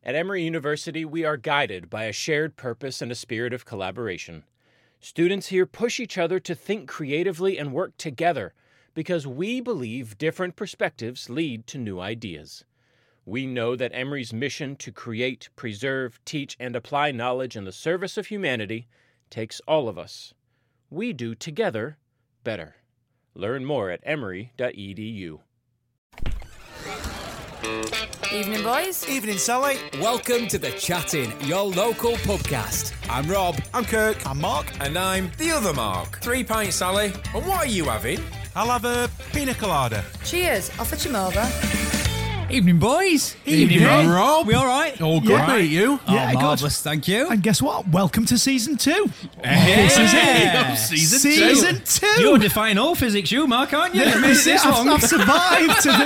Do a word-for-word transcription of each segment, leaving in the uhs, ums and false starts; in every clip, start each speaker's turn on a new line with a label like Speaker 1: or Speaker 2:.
Speaker 1: At Emory University, we are guided by a shared purpose and a spirit of collaboration. Students here push each other to think creatively and work together because we believe different perspectives lead to new ideas. We know that Emory's mission to create, preserve, teach, and apply knowledge in the service of humanity takes all of us. We do together better. Learn more at emory dot e d u.
Speaker 2: Evening, boys.
Speaker 3: Evening, Sally.
Speaker 4: Welcome to The Chatting, your local pubcast. I'm Rob.
Speaker 3: I'm Kirk. I'm Mark.
Speaker 5: And I'm the other Mark. Three pints, Sally. And what are you having?
Speaker 3: I'll have a pina colada.
Speaker 2: Cheers. I'll fetch him over.
Speaker 6: Evening, boys.
Speaker 3: Evening,
Speaker 6: Evening.
Speaker 3: Rob.
Speaker 6: We all right?
Speaker 3: All good,
Speaker 6: Yeah.
Speaker 3: mate. You?
Speaker 6: Oh,
Speaker 7: Yeah, good.
Speaker 6: marvellous, thank you.
Speaker 7: And guess what? Welcome to season two.
Speaker 6: Hey.
Speaker 7: This is it.
Speaker 6: Yeah.
Speaker 3: Season,
Speaker 7: Season two.
Speaker 6: You're defying all physics, you, Mark, aren't you?
Speaker 7: Yeah,
Speaker 6: You made
Speaker 7: this
Speaker 6: it
Speaker 7: is
Speaker 6: this
Speaker 7: it. I've,
Speaker 6: long.
Speaker 7: I've survived. To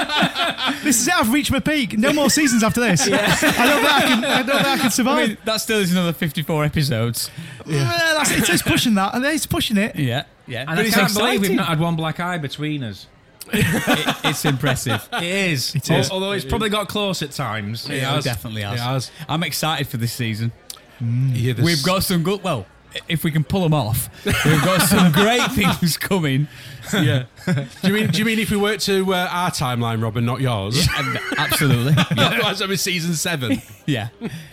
Speaker 7: the, this is it. I've reached my peak. No more seasons after this. I don't think I can. I don't think I can survive.
Speaker 6: I mean, that still is another fifty-four episodes.
Speaker 7: Yeah. That's, it's, it's pushing that, and it's pushing it.
Speaker 6: Yeah, yeah. And
Speaker 7: But
Speaker 6: I
Speaker 7: it's
Speaker 6: can't believe we've
Speaker 7: exciting.
Speaker 6: not had one black eye between us. it, it's impressive. It is.
Speaker 7: It is.
Speaker 6: Although it's probably got close at times.
Speaker 3: It has.
Speaker 6: definitely has.
Speaker 3: It has.
Speaker 6: I'm excied for this season.
Speaker 3: Yeah, this-
Speaker 6: We've got some good. Well, if we can pull them off, we've got some great things coming.
Speaker 3: Yeah. do you mean? Do you mean if we work to uh, our timeline, Rob, and not yours?
Speaker 6: And absolutely. Yeah.
Speaker 3: Otherwise, that'd be season seven.
Speaker 6: yeah.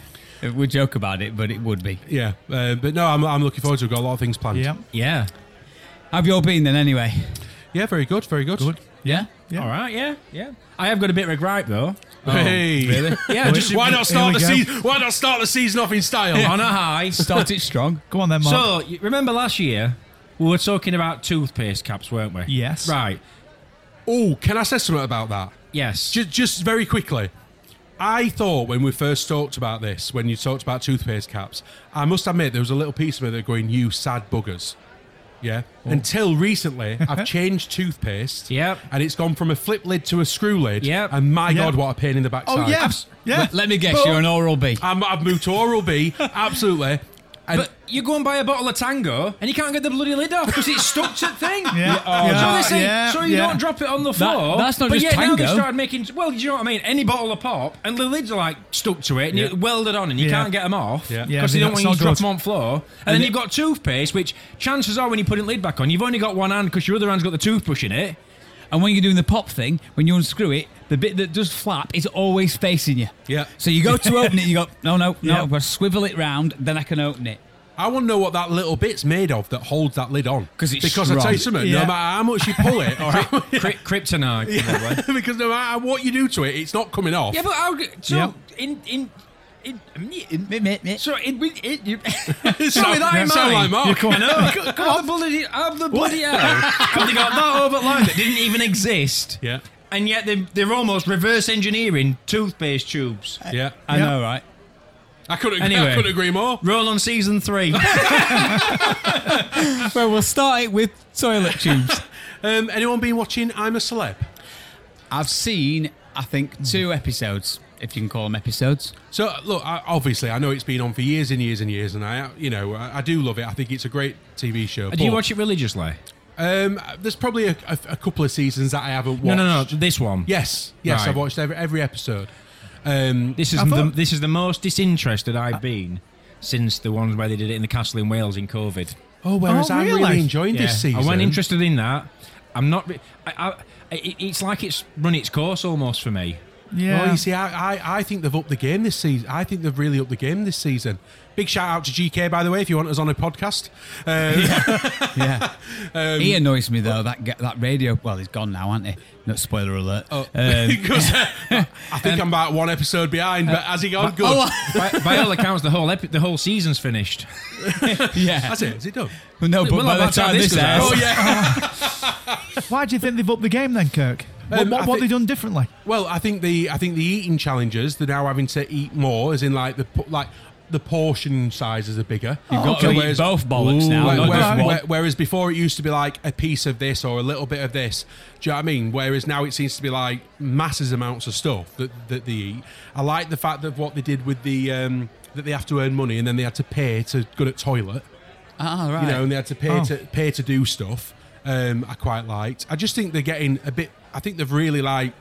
Speaker 6: We joke about it, but it would be.
Speaker 3: Yeah. Uh, but no, I'm, I'm looking forward to it. We've got a lot of things planned.
Speaker 7: Yeah.
Speaker 6: Yeah. How have you all been then, anyway?
Speaker 3: Yeah. Very good. Very good. Good.
Speaker 6: Yeah.
Speaker 7: Yeah.
Speaker 6: All right. Yeah. Yeah. I have got a bit of a gripe though.
Speaker 3: Hey.
Speaker 6: Really? Yeah. Just
Speaker 3: Why not start the
Speaker 7: Here we go.
Speaker 3: season? Why not start the season off in style?
Speaker 6: on a high.
Speaker 8: Start it strong.
Speaker 7: Go on then, Mark.
Speaker 6: So you remember last year we were talking about toothpaste caps, weren't we?
Speaker 7: Yes.
Speaker 6: Right.
Speaker 3: Oh, can I say something about that?
Speaker 6: Yes.
Speaker 3: Just, just very quickly. I thought when we first talked about this, when you talked about toothpaste caps, I must admit there was a little piece of me that going, you sad buggers. Yeah. Until recently, I've changed toothpaste.
Speaker 6: Yep.
Speaker 3: And it's gone from a flip lid to a screw lid.
Speaker 6: Yep.
Speaker 3: And my
Speaker 7: Yep.
Speaker 3: God, what a pain in the backside.
Speaker 7: Oh, yeah. Yeah.
Speaker 8: Let, let me guess,
Speaker 3: But-
Speaker 8: you're an Oral-B.
Speaker 3: I'm, I've moved to Oral-B, absolutely. And
Speaker 6: But you go and buy a bottle of Tango and you can't get the bloody lid off because it's stuck to the thing.
Speaker 7: Yeah.
Speaker 6: Oh,
Speaker 7: Yeah.
Speaker 6: so they say,
Speaker 7: Yeah.
Speaker 6: so you
Speaker 7: Yeah.
Speaker 6: don't drop it on the floor.
Speaker 8: that's not
Speaker 6: but
Speaker 8: just
Speaker 6: yet now they
Speaker 8: Tango.
Speaker 6: started making, well, do you know what I mean? Any bottle of pop and the lids are like stuck to it and
Speaker 3: Yeah.
Speaker 6: you're welded on and you
Speaker 7: Yeah.
Speaker 6: can't get them off
Speaker 3: Yeah.
Speaker 6: because
Speaker 7: Yeah,
Speaker 6: they don't
Speaker 7: that's
Speaker 6: want you to
Speaker 7: not
Speaker 6: drop
Speaker 7: good.
Speaker 6: them on floor. And, then you've got toothpaste, which chances are when you put the lid back on, you've only got one hand because your other hand's got the toothbrush in it.
Speaker 8: And when you're doing the pop thing, when you unscrew it, the bit that does flap is always facing you.
Speaker 3: Yeah.
Speaker 8: So you go to open it, you go, no, no, no,
Speaker 7: Yeah.
Speaker 8: I've got to swivel it round, then I can open it.
Speaker 3: I want to know what that little bit's made of that holds that lid on.
Speaker 8: 'Cause it's
Speaker 3: Because I tell you
Speaker 8: strong.
Speaker 3: something,
Speaker 7: Yeah.
Speaker 3: no matter how much you pull it, or how,
Speaker 6: Cry- kryptonite, probably.
Speaker 3: because no matter what you do to it, it's not coming off.
Speaker 6: Yeah, but how, so
Speaker 7: Yep.
Speaker 6: in, in, in, in,
Speaker 8: Meh, meh, meh.
Speaker 6: So it, it, it, you,
Speaker 3: Sound-
Speaker 6: so with that in
Speaker 3: sound
Speaker 6: mind,
Speaker 3: like Mark.
Speaker 6: I know. How the bloody, how the bloody hell have they got that over line that didn't even exist?
Speaker 3: Yeah.
Speaker 6: And yet they, they're almost reverse engineering toothpaste tubes.
Speaker 3: Yeah.
Speaker 8: I
Speaker 7: Yeah.
Speaker 8: know, right?
Speaker 3: I couldn't,
Speaker 6: Anyway.
Speaker 3: I couldn't agree more.
Speaker 6: Roll on season three.
Speaker 8: Well, we'll start it with toilet tubes.
Speaker 3: Um, anyone been watching I'm a Celeb?
Speaker 8: I've seen, I think, two episodes, if you can call them episodes.
Speaker 3: So look, I, obviously, I know it's been on for years and years and years, and I, you know, I, I do love it. I think it's a great T V show.
Speaker 6: Do you
Speaker 3: but,
Speaker 6: watch it religiously?
Speaker 3: Um, there's probably a, a, a couple of seasons that I haven't watched.
Speaker 6: No, no, no. This one.
Speaker 3: Yes, yes,
Speaker 6: Right.
Speaker 3: I've watched every every episode. Um,
Speaker 6: This is
Speaker 7: I
Speaker 6: the
Speaker 7: thought-
Speaker 6: this is the most disinterested I've been since the ones where they did it in the castle in Wales in COVID.
Speaker 3: oh, whereas
Speaker 7: Oh,
Speaker 3: I'm really
Speaker 7: really?
Speaker 3: enjoying
Speaker 6: Yeah,
Speaker 3: this season.
Speaker 6: I wasn't interested in that. I'm not. re- I, I, it, it's like it's run its course almost for me.
Speaker 7: Yeah.
Speaker 3: Well, you see, I, I, I think they've upped the game this season. I think they've really upped the game this season. Big shout out to G K, by the way, if you want us on a podcast. Um,
Speaker 8: Yeah.
Speaker 3: um,
Speaker 8: He annoys me, though, that ge- that radio. Well, he's gone now, hasn't he? No, spoiler alert.
Speaker 3: oh,
Speaker 8: Um,
Speaker 3: because uh, I think I'm about one episode behind, but has he gone? Good.
Speaker 8: oh,
Speaker 6: by, by all accounts, the whole epi- the whole season's finished.
Speaker 8: yeah.
Speaker 3: That's it. Is it done?
Speaker 8: Well, no, but
Speaker 6: Well,
Speaker 8: by
Speaker 6: by
Speaker 8: the
Speaker 6: the time
Speaker 8: time
Speaker 6: this
Speaker 8: this
Speaker 6: goes out-
Speaker 8: airs...
Speaker 3: Oh yeah.
Speaker 7: Why do you think they've upped the game then, Kirk? What,
Speaker 3: Um,
Speaker 7: what,
Speaker 3: I
Speaker 7: what have
Speaker 3: thi-
Speaker 7: they done differently?
Speaker 3: Well, I think the I think the eating challenges, they're now having to eat more, as in like the po- like the portion sizes are bigger.
Speaker 8: You've got
Speaker 3: So
Speaker 8: to eat
Speaker 3: whereas-
Speaker 8: both bollocks now,
Speaker 3: Where-
Speaker 8: not
Speaker 3: where-
Speaker 8: just one.
Speaker 3: where- whereas before it used to be like a piece of this or a little bit of this. Do you know what I mean? Whereas now it seems to be like masses amounts of stuff that, that they eat. I like the fact that what they did with the um, that they have to earn money and then they had to pay to go to the toilet.
Speaker 8: Ah, right.
Speaker 3: You know, and they had to pay
Speaker 7: Oh.
Speaker 3: to pay to do stuff. Um, I quite liked. I just think they're getting a bit. I think they've really like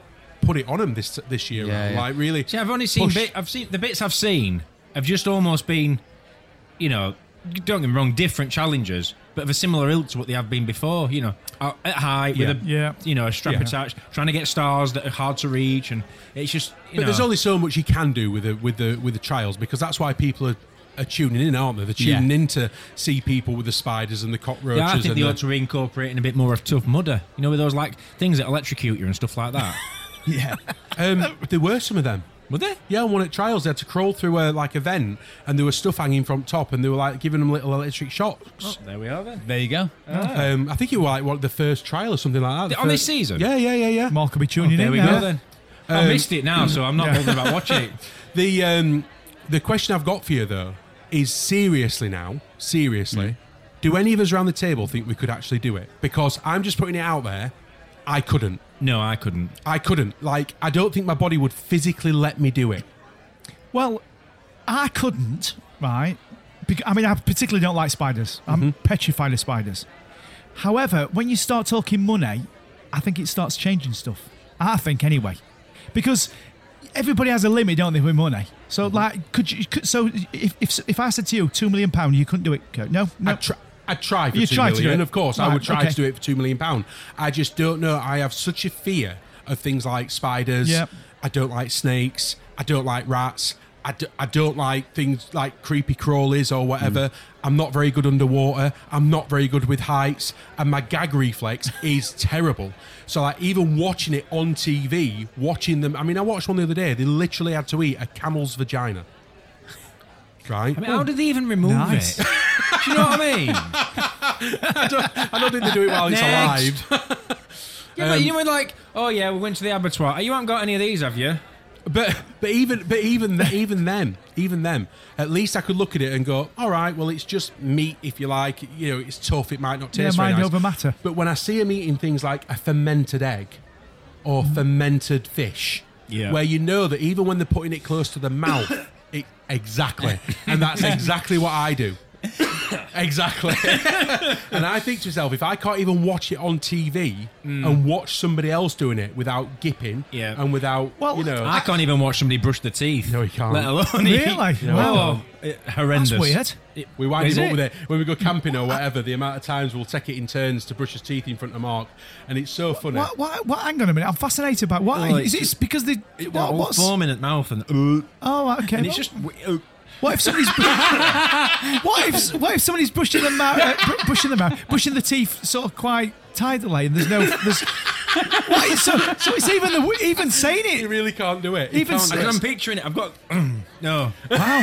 Speaker 3: put it on them this this year.
Speaker 8: Yeah,
Speaker 3: around.
Speaker 8: yeah.
Speaker 3: Like really.
Speaker 6: See, I've only seen
Speaker 3: push-
Speaker 6: bit. I've seen the bits I've seen have just almost been, you know, don't get me wrong, different challenges, but of a similar ilk to what they have been before. You know, at at height
Speaker 3: Yeah.
Speaker 6: with a
Speaker 7: Yeah.
Speaker 6: you know a strap
Speaker 3: Yeah.
Speaker 6: attached, trying to get stars that are hard to reach, and it's just. You
Speaker 3: But
Speaker 6: know,
Speaker 3: there's only so much you can do with the with the with the trials, because that's why people are, are tuning in, aren't they? They're tuning
Speaker 8: Yeah.
Speaker 3: in to see people with the spiders and the cockroaches.
Speaker 6: Yeah, I think
Speaker 3: and
Speaker 6: they
Speaker 3: the,
Speaker 6: ought to reincorporate in a bit more of Tough Mudder. You know, with those like things that electrocute you and stuff like that.
Speaker 7: Yeah.
Speaker 3: um, there were some of them.
Speaker 6: Were they?
Speaker 3: Yeah, on one at trials, they had to crawl through a like a vent, and there was stuff hanging from top, and they were like giving them little electric shocks.
Speaker 6: There we are then.
Speaker 8: There you go.
Speaker 3: Um, I think it was like what the first trial or something like that. The
Speaker 6: On this
Speaker 3: first-
Speaker 6: season?
Speaker 3: Yeah, yeah, yeah, yeah.
Speaker 7: Mark will be tuning
Speaker 6: There
Speaker 7: in
Speaker 6: we
Speaker 7: now.
Speaker 6: go then. I
Speaker 3: Um,
Speaker 6: missed it now, so I'm not bothered about watching it.
Speaker 3: The um, the question I've got for you though is seriously now, seriously, do any of us around the table think we could actually do it? Because I'm just putting it out there, I couldn't.
Speaker 6: No, I couldn't.
Speaker 3: I couldn't. Like, I don't think my body would physically let me do it.
Speaker 7: Well, I couldn't, right? Bec- I mean, I particularly don't like spiders. I'm petrified of spiders. However, when you start talking money, I think it starts changing stuff. I think anyway, because everybody has a limit, don't they, with money? So, like, could you? Could, so, if, if if I said to you two million pound, you couldn't do it, Kurt? No, no.
Speaker 3: I'd, try, I'd try for
Speaker 7: You'd
Speaker 3: two
Speaker 7: try to do
Speaker 3: million,
Speaker 7: it.
Speaker 3: of course. I
Speaker 7: Right,
Speaker 3: would try
Speaker 7: okay.
Speaker 3: to do it for two million pound. I just don't know. I have such a fear of things like spiders.
Speaker 7: Yep.
Speaker 3: I don't like snakes. I don't like rats. I, do, I don't like things like creepy crawlies or whatever. I'm not very good underwater. I'm not very good with heights. And my gag reflex is terrible. So like even watching it on T V, watching them. I mean, I watched one the other day. They literally had to eat a camel's vagina. Right?
Speaker 6: I mean, how did they even remove
Speaker 7: Nice.
Speaker 6: it? Do you know what I mean?
Speaker 3: I don't think they do it while it's
Speaker 6: Next.
Speaker 3: alive.
Speaker 6: Yeah, but you know, like, oh yeah, we went to the abattoir. You haven't got any of these, have you?
Speaker 3: But but even but even th- even them even them at least I could look at it and go, all right, well it's just meat if you like, you know, it's tough, it might not
Speaker 7: Yeah,
Speaker 3: taste very
Speaker 7: mind
Speaker 3: nice.
Speaker 7: over matter.
Speaker 3: But when I see them eating things like a fermented egg or fermented fish,
Speaker 6: Yeah.
Speaker 3: where you know that even when they're putting it close to the mouth, it exactly, and that's exactly what I do. Exactly. And I think to myself, if I can't even watch it on T V and watch somebody else doing it without gipping
Speaker 6: Yeah.
Speaker 3: and without,
Speaker 7: Well,
Speaker 3: you know,
Speaker 6: I can't even watch somebody brush their teeth.
Speaker 3: No, you can't.
Speaker 6: Let alone
Speaker 7: Really?
Speaker 6: eat.
Speaker 7: Wow.
Speaker 6: Oh, it- horrendous.
Speaker 7: That's weird.
Speaker 6: It-
Speaker 3: we wind
Speaker 6: Is
Speaker 3: him up
Speaker 6: it?
Speaker 3: with it when we go camping or whatever. The amount of times we'll take it in turns to brush his teeth in front of Mark, and it's so funny.
Speaker 7: What, what, what, hang on a minute. I'm fascinated by why.
Speaker 6: Oh,
Speaker 7: is
Speaker 6: it's
Speaker 7: it
Speaker 6: just-
Speaker 7: because they.
Speaker 6: It
Speaker 7: what,
Speaker 6: all
Speaker 7: what's,
Speaker 6: foaming at mouth and uh,
Speaker 7: oh, okay.
Speaker 6: and it's
Speaker 7: Well,
Speaker 6: just uh,
Speaker 7: what if somebody's. what if what if somebody's brushing the mouth, uh, br- brushing the mouth, brushing the teeth sort of quite tidily, and there's no. There's, what is, so, so it's even the even saying
Speaker 3: you
Speaker 7: it.
Speaker 3: really can't do it. You
Speaker 7: Even
Speaker 3: can't do
Speaker 6: I
Speaker 3: it.
Speaker 6: I'm picturing it. I've got no.
Speaker 7: Wow.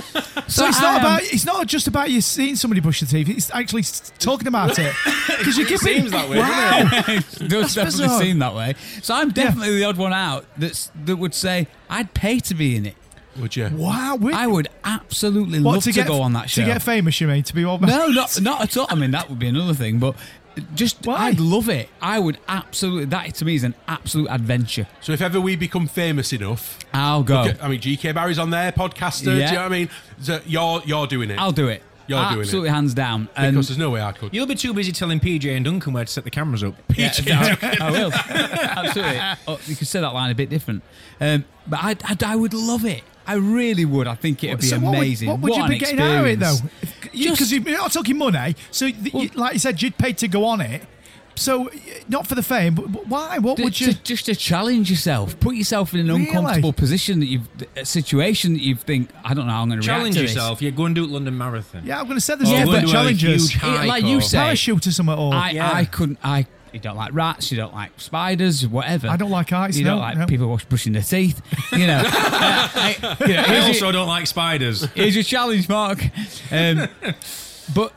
Speaker 7: So it's
Speaker 8: I
Speaker 7: not
Speaker 8: am-
Speaker 7: about it's not just about you seeing somebody brush the teeth. It's actually s- talking about it because you
Speaker 6: It
Speaker 7: give
Speaker 6: seems that way,
Speaker 7: Wow.
Speaker 8: It does definitely
Speaker 7: bizarre.
Speaker 8: seem that way. So I'm definitely the odd one out that's that would say I'd pay to be in it.
Speaker 3: Would you?
Speaker 7: Wow. we-
Speaker 8: I would absolutely
Speaker 7: what,
Speaker 8: love to,
Speaker 7: get,
Speaker 8: go on that show.
Speaker 7: To get famous, you mean? To be what?
Speaker 8: No, not not at all. I mean, that would be another thing, but just
Speaker 7: Why?
Speaker 8: I'd love it. I would absolutely. That to me is an absolute adventure.
Speaker 3: So if ever we become famous enough,
Speaker 8: I'll go.
Speaker 3: I mean, G K Barry's on there, podcaster. Do you
Speaker 8: Yeah.
Speaker 3: know what I mean? So you're you're doing it.
Speaker 8: I'll do it.
Speaker 3: You're doing it.
Speaker 8: absolutely hands down. And
Speaker 3: because there's no way I could.
Speaker 6: You'll be too busy telling P J and Duncan where to set the cameras up.
Speaker 8: yeah, I, I will absolutely. Oh, you could say that line a bit different, um, but I, I I would love it. I really would. I think it would be
Speaker 7: So what would-
Speaker 8: amazing.
Speaker 7: What would,
Speaker 8: What
Speaker 7: you
Speaker 8: an
Speaker 7: be getting out of it, though?
Speaker 8: experience.
Speaker 7: Because
Speaker 8: Just-
Speaker 7: you, are not talking money. So, th- you, like you said, you'd pay to go on it. So, y- not for the fame, but but why? What would you?
Speaker 8: Just, just to challenge yourself, put yourself in an
Speaker 7: Really?
Speaker 8: uncomfortable position that you've a situation that you think I don't know how I'm going to react
Speaker 6: Challenge
Speaker 8: to this.
Speaker 6: yourself. You go and do London Marathon.
Speaker 7: Yeah, I'm going to say there's
Speaker 6: Or
Speaker 8: Yeah,
Speaker 6: go
Speaker 8: but
Speaker 6: and do a
Speaker 7: challenges.
Speaker 6: huge hike
Speaker 8: like you
Speaker 6: or-
Speaker 8: say,
Speaker 7: Parachute or something at all.
Speaker 8: I,
Speaker 6: Yeah.
Speaker 8: I couldn't. I you don't like rats. You don't like spiders. Whatever.
Speaker 7: I don't like heights,
Speaker 8: You
Speaker 7: no,
Speaker 8: don't like
Speaker 7: no.
Speaker 8: people wash- brushing their teeth. You know. Uh, I, you know,
Speaker 6: I
Speaker 8: here's
Speaker 6: also
Speaker 8: your-
Speaker 6: don't like spiders.
Speaker 8: Here's your challenge, Mark. Um, but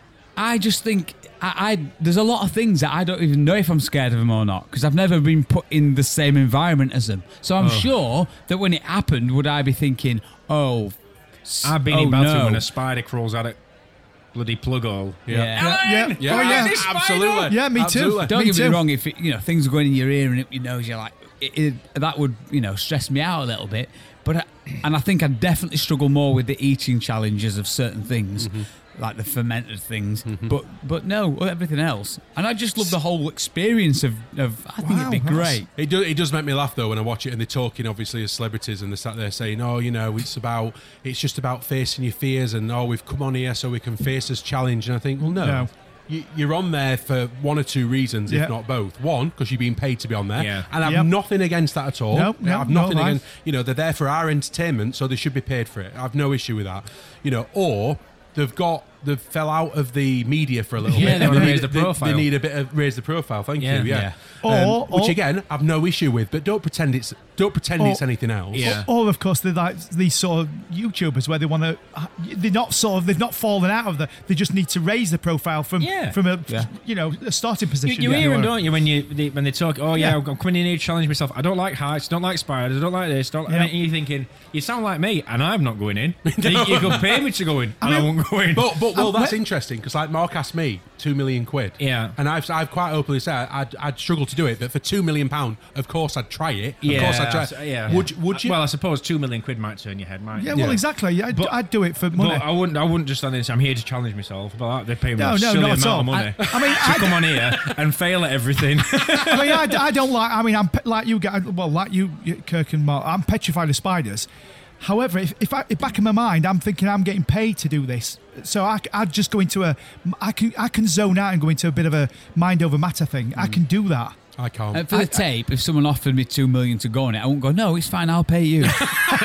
Speaker 8: I just think I, I there's a lot of things that I don't even know if I'm scared of them or not because I've never been put in the same environment as them. So I'm sure that when it happened, would I be thinking, oh, s-
Speaker 6: I've been
Speaker 8: oh,
Speaker 6: in bathroom
Speaker 8: no.
Speaker 6: when a spider crawls out of bloody plug hole.
Speaker 8: Yeah.
Speaker 7: yeah,
Speaker 3: Yeah,
Speaker 7: oh, yeah.
Speaker 3: abs- absolutely.
Speaker 7: Yeah, me too.
Speaker 3: Absolutely.
Speaker 8: Don't
Speaker 7: Me
Speaker 8: get me
Speaker 7: too.
Speaker 8: wrong. If it, you know things are going in your ear and up your nose, you're like it, it, that would you know stress me out a little bit. But I, and I think I definitely struggle more with the eating challenges of certain things like the fermented things, but but no, everything else. And I just love the whole experience of, of I think
Speaker 7: Wow,
Speaker 8: it'd be
Speaker 7: that's-
Speaker 8: great.
Speaker 3: It does, it does make me laugh though when I watch it and they're talking obviously as celebrities and they're sat there saying, oh, you know, it's about, it's just about facing your fears and oh, we've come on here so we can face this challenge. And I think, well, no.
Speaker 7: No.
Speaker 3: You, you're on there for one or two reasons,
Speaker 7: Yeah.
Speaker 3: if not both. One, because you're being paid to be on there,
Speaker 6: Yeah.
Speaker 3: and I've
Speaker 7: Yep.
Speaker 3: nothing against that at all.
Speaker 7: No, no,
Speaker 3: I've
Speaker 7: no,
Speaker 3: nothing
Speaker 7: right.
Speaker 3: against. You know, they're there for our entertainment, so they should be paid for it. I've no issue with that. You know, or they've got they've fell out of the media for a little
Speaker 6: Yeah,
Speaker 3: bit.
Speaker 6: they
Speaker 3: and
Speaker 6: wanna
Speaker 3: need-
Speaker 6: raise the
Speaker 3: they-
Speaker 6: profile.
Speaker 3: They need a bit of raise the profile. Thank
Speaker 6: Yeah.
Speaker 3: you. Yeah.
Speaker 6: Yeah.
Speaker 3: Um,
Speaker 7: Or-
Speaker 3: which
Speaker 7: or-
Speaker 3: again, I've no issue with, but don't pretend it's don't pretend
Speaker 7: Or-
Speaker 3: it's anything else.
Speaker 6: Yeah.
Speaker 7: Or of course they're like these sort of YouTubers where they want to. They're not sort of. They've not fallen out of the. They just need to raise the profile from
Speaker 6: Yeah.
Speaker 7: from a
Speaker 8: Yeah.
Speaker 7: you know a starting
Speaker 6: You,
Speaker 7: position.
Speaker 6: you
Speaker 7: Yeah.
Speaker 6: hear them, don't you, when you they, when they talk? Oh yeah,
Speaker 7: Yeah.
Speaker 6: I'm coming in here to challenge myself. I don't like heights. Don't like spiders. I don't like this. Don't.
Speaker 7: Yeah.
Speaker 6: And you're thinking you sound like me, and I'm not going in. you, you could pay me to go in, and I,
Speaker 7: mean-
Speaker 6: won't go in.
Speaker 3: But but well,
Speaker 7: Um,
Speaker 3: that's
Speaker 7: where-
Speaker 3: interesting because like Mark asked me two million quid.
Speaker 6: Yeah.
Speaker 3: And I've I've quite openly said I'd I'd struggle to do it, but for two million pound, of course I'd try it. Of
Speaker 6: yeah,
Speaker 3: course I'd try.
Speaker 6: so- yeah.
Speaker 3: Would you- would you?
Speaker 6: Well, I suppose two million quid might turn your head, might.
Speaker 7: Yeah,
Speaker 6: it?
Speaker 7: well,
Speaker 3: Yeah.
Speaker 7: exactly. I'd,
Speaker 6: But-
Speaker 7: I'd do it for money.
Speaker 6: But I wouldn't. I wouldn't just stand there and say I'm here to challenge myself. But like, they pay me
Speaker 7: No,
Speaker 6: a
Speaker 7: no,
Speaker 6: silly
Speaker 7: not at
Speaker 6: amount
Speaker 7: all.
Speaker 6: of money
Speaker 7: I- I mean,
Speaker 6: to
Speaker 7: I-
Speaker 6: come on here and fail at everything.
Speaker 7: I mean, I, I don't like. I mean, I'm pe- like you guys. Well, like you, Kirk and Mark. I'm petrified of spiders. However, if, if I if back in my mind, I'm thinking I'm getting paid to do this, so I, I'd just go into a. I can I can zone out and go into a bit of a mind over matter thing. I can do that.
Speaker 3: I can't.
Speaker 8: And for the tape, if someone offered me two million to go on it, I won't go. No, it's fine. I'll pay you.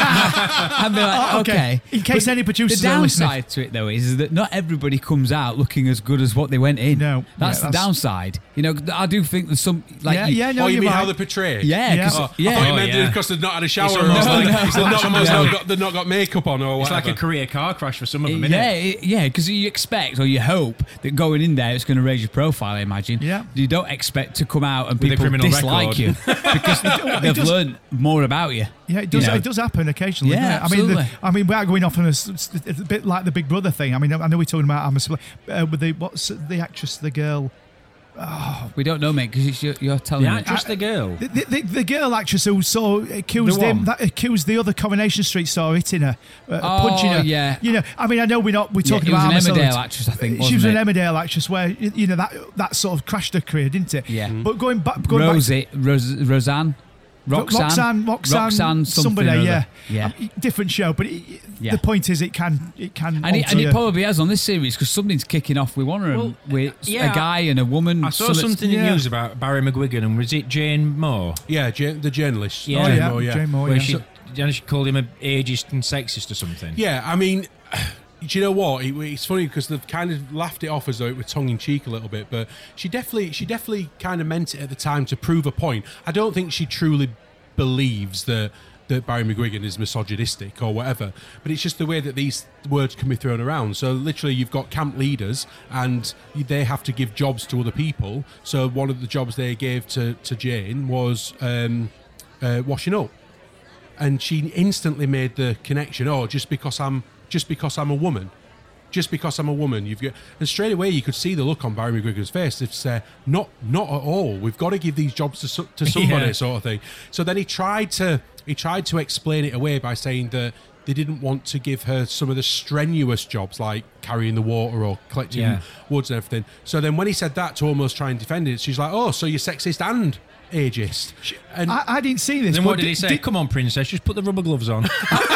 Speaker 8: I'd be like,
Speaker 7: Oh,
Speaker 8: okay.
Speaker 7: In case
Speaker 8: But
Speaker 7: any producers
Speaker 8: the
Speaker 7: are listening.
Speaker 8: downside to it though is that not everybody comes out looking as good as what they went in.
Speaker 7: No.
Speaker 8: that's
Speaker 7: Yeah,
Speaker 8: the
Speaker 7: that's-
Speaker 8: downside. You know, I do think there's some like
Speaker 7: yeah,
Speaker 8: you-
Speaker 7: yeah, no,
Speaker 3: oh, you
Speaker 7: you're
Speaker 3: mean
Speaker 7: right.
Speaker 3: how they're portrayed?
Speaker 8: yeah,
Speaker 7: Yeah.
Speaker 8: 'cause-
Speaker 3: Oh,
Speaker 8: yeah.
Speaker 3: I thought you
Speaker 6: Oh,
Speaker 3: meant
Speaker 6: yeah.
Speaker 3: because they've not had a shower
Speaker 6: It's
Speaker 3: or
Speaker 6: a-
Speaker 3: something.
Speaker 8: No, no.
Speaker 3: They've not, almost
Speaker 6: No.
Speaker 3: not got, they've not got makeup on or
Speaker 6: It's
Speaker 3: whatever.
Speaker 6: like a career car crash for some of them, isn't
Speaker 8: yeah,
Speaker 6: it?
Speaker 8: it- yeah, because you expect or you hope that going in there it's going to raise your profile. I imagine.
Speaker 7: Yeah.
Speaker 8: You don't expect to come out and
Speaker 6: With a
Speaker 8: people
Speaker 6: criminal
Speaker 8: dislike
Speaker 6: record.
Speaker 8: you because they've
Speaker 7: does-
Speaker 8: learned more about you.
Speaker 7: Yeah, it does.
Speaker 8: You know?
Speaker 7: It does happen occasionally.
Speaker 8: Yeah,
Speaker 7: doesn't it? I mean, the,
Speaker 8: absolutely.
Speaker 7: I mean, we are going off on a, s- s- a bit like the Big Brother thing. I mean, I know we're talking about I'm a Spl- uh, with the what's the actress, the girl,
Speaker 8: We don't know, mate, because you're, you're telling
Speaker 6: The
Speaker 8: me.
Speaker 6: actress, the girl.
Speaker 7: the, the, the girl actress who saw accused
Speaker 6: The
Speaker 7: him,
Speaker 6: one.
Speaker 7: that accused the other Coronation Street star hitting her, uh,
Speaker 8: Oh,
Speaker 7: punching her.
Speaker 8: yeah.
Speaker 7: You know, I mean, I know we're not we're
Speaker 8: Yeah,
Speaker 7: talking
Speaker 8: it was
Speaker 7: about
Speaker 8: an
Speaker 7: Armor
Speaker 8: Emmerdale
Speaker 7: Solid.
Speaker 8: actress, I think,
Speaker 7: She
Speaker 8: wasn't
Speaker 7: was an
Speaker 8: it?
Speaker 7: Emmerdale actress where y- you know that that sort of crashed her career, didn't it?
Speaker 8: Yeah. Mhm.
Speaker 7: But going back, going back.
Speaker 8: Rosie, Ros- Roseanne, Roxanne,
Speaker 7: Roxanne, Roxanne,
Speaker 8: Roxanne, something
Speaker 7: somebody,
Speaker 8: or
Speaker 7: yeah,
Speaker 8: other. yeah.
Speaker 7: Um, different show, but it,
Speaker 8: Yeah.
Speaker 7: the point is, it can, it can,
Speaker 8: And it,
Speaker 7: alter
Speaker 8: and it
Speaker 7: your-
Speaker 8: probably has on this series because something's kicking off with one of them,
Speaker 6: Well,
Speaker 8: with
Speaker 6: yeah,
Speaker 8: a guy and a woman.
Speaker 6: I saw
Speaker 8: Something's-
Speaker 6: something in
Speaker 7: yeah.
Speaker 6: the news about Barry McGuigan, and was it Jane Moore?
Speaker 3: yeah, Jane, the journalist.
Speaker 6: Yeah.
Speaker 7: Oh
Speaker 3: Jane
Speaker 7: yeah,
Speaker 3: Moore, yeah.
Speaker 7: Jane Moore,
Speaker 6: Where
Speaker 7: yeah.
Speaker 6: she, and she called him a ageist and sexist or something.
Speaker 3: Yeah, I mean, do you know what? It, it's funny because they've kind of laughed it off as though it was tongue in cheek a little bit, but she definitely, she definitely kind of meant it at the time to prove a point. I don't think she truly believes that that Barry McGuigan is misogynistic or whatever, but it's just the way that these words can be thrown around. So literally, you've got camp leaders, and they have to give jobs to other people. So one of the jobs they gave to to Jane was um, uh, washing up. And she instantly made the connection. Oh, just because I'm just because I'm a woman, just because I'm a woman, you've got. And straight away, you could see the look on Barry McGuigan's face. It's uh, not not at all. We've got to give these jobs to so- to somebody,
Speaker 6: Yeah.
Speaker 3: sort of thing. So then he tried to he tried to explain it away by saying that they didn't want to give her some of the strenuous jobs like carrying the water or collecting
Speaker 6: Yeah.
Speaker 3: woods and everything. So then when he said that to almost try and defend it, she's like, "Oh, so you're sexist and ageist?" And
Speaker 7: I, I didn't see this.
Speaker 6: Then
Speaker 7: but
Speaker 6: what did he say? Come on, princess, just put the rubber gloves on.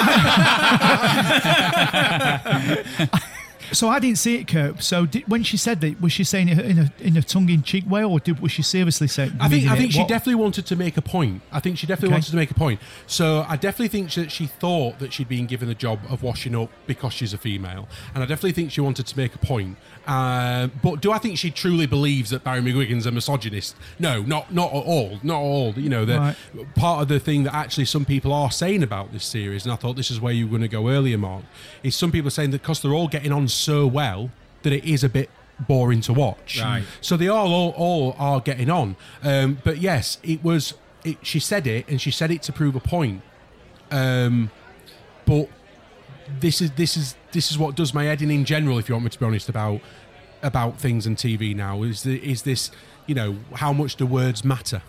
Speaker 7: So I didn't see it, Kurt. So did, when she said that, was she saying it in a in a tongue-in-cheek way, or did, was she seriously saying?
Speaker 3: I think I
Speaker 7: meaning
Speaker 3: think
Speaker 7: it?
Speaker 3: she
Speaker 7: What-
Speaker 3: definitely wanted to make a point. I think she definitely
Speaker 7: Okay.
Speaker 3: wanted to make a point. So I definitely think that she thought that she'd been given the job of washing up because she's a female, and I definitely think she wanted to make a point. Uh, but do I think she truly believes that Barry McGuigan's a misogynist? No, not not at all, not at all. You know, the
Speaker 7: Right.
Speaker 3: part of the thing that actually some people are saying about this series, and I thought this is where you were going to go earlier, Mark, is some people are saying that because they're all getting on so well that it is a bit boring to watch.
Speaker 6: Right.
Speaker 3: So they all all, all are getting on. Um, but yes, it was. It, she said it, and she said it to prove a point. Um, but this is this is this is what does my head in in general. If you want me to be honest about about things and T V now, is the, is this, you know, how much do words matter?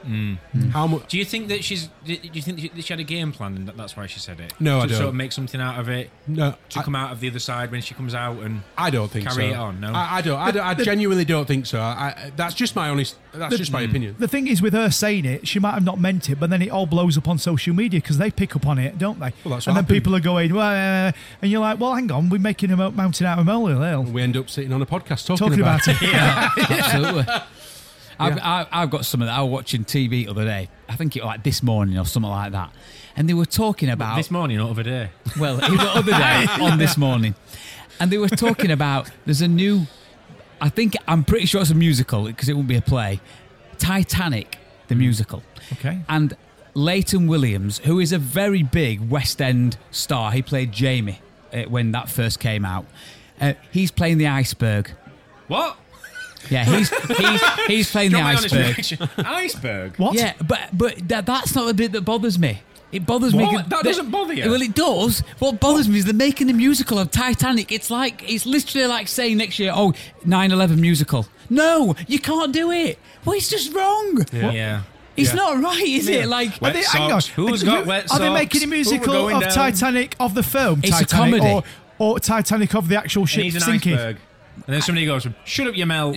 Speaker 3: How much?
Speaker 6: Do you think that she's? Do you think that she had a game plan and that that's why she said it?
Speaker 3: No,
Speaker 6: to
Speaker 3: I don't.
Speaker 6: Sort of make something out of it.
Speaker 3: No,
Speaker 6: To
Speaker 3: I,
Speaker 6: come out of the other side when she comes out and
Speaker 3: I don't think
Speaker 6: carry
Speaker 3: so.
Speaker 6: it on. No,
Speaker 3: I, I don't. I, don't, I genuinely don't think so. I, that's just my honest. That's just my opinion.
Speaker 7: The thing is, with her saying it, she might have not meant it, but then it all blows up on social media because they pick up on it, don't they?
Speaker 3: Well, that's
Speaker 7: and
Speaker 3: what
Speaker 7: then
Speaker 3: happened.
Speaker 7: people are going, well, uh, and you're like, well, hang on, we're making a mo- mountain out of a molehill.
Speaker 3: We end up sitting on a podcast talking,
Speaker 7: Talking about it.
Speaker 8: Yeah, absolutely. I've, I, I've got some of that. I was watching T V the other day. I think it was like this morning or something like that. And they were talking about...
Speaker 6: this morning or other day.
Speaker 8: Well, it was the other day on this morning. And they were talking about... There's a new... I think... I'm pretty sure it's a musical because it won't be a play. Titanic, the musical.
Speaker 7: Okay.
Speaker 8: And Leighton Williams, who is a very big West End star. He played Jamie uh, when that first came out. Uh, he's playing the iceberg.
Speaker 6: What?
Speaker 8: Yeah, he's he's he's playing the
Speaker 6: Drop my honest
Speaker 8: iceberg.
Speaker 6: reaction. Iceberg.
Speaker 7: What?
Speaker 8: Yeah, but but that, that's not the bit that bothers me. It bothers me.
Speaker 6: What? That doesn't bother you?
Speaker 8: Well, it does. What bothers me is they're making a musical of Titanic. It's like it's literally like saying next year, oh, nine eleven musical. No, you can't do it. Well, it's just wrong.
Speaker 6: Yeah.
Speaker 8: It's
Speaker 3: Yeah.
Speaker 8: not right, is it? Like
Speaker 6: Wet
Speaker 7: Are they, hang
Speaker 6: socks.
Speaker 7: on.
Speaker 6: Who's got wet
Speaker 7: Are they
Speaker 6: socks?
Speaker 7: making a
Speaker 6: Who we're
Speaker 7: musical
Speaker 6: going
Speaker 7: of
Speaker 6: down?
Speaker 7: Titanic of the film
Speaker 8: It's a
Speaker 7: Titanic,
Speaker 8: comedy.
Speaker 7: or or Titanic of the actual
Speaker 6: And
Speaker 7: ship
Speaker 6: he's an
Speaker 7: sinking?
Speaker 6: iceberg. And then somebody goes, "Shut up, you Mel."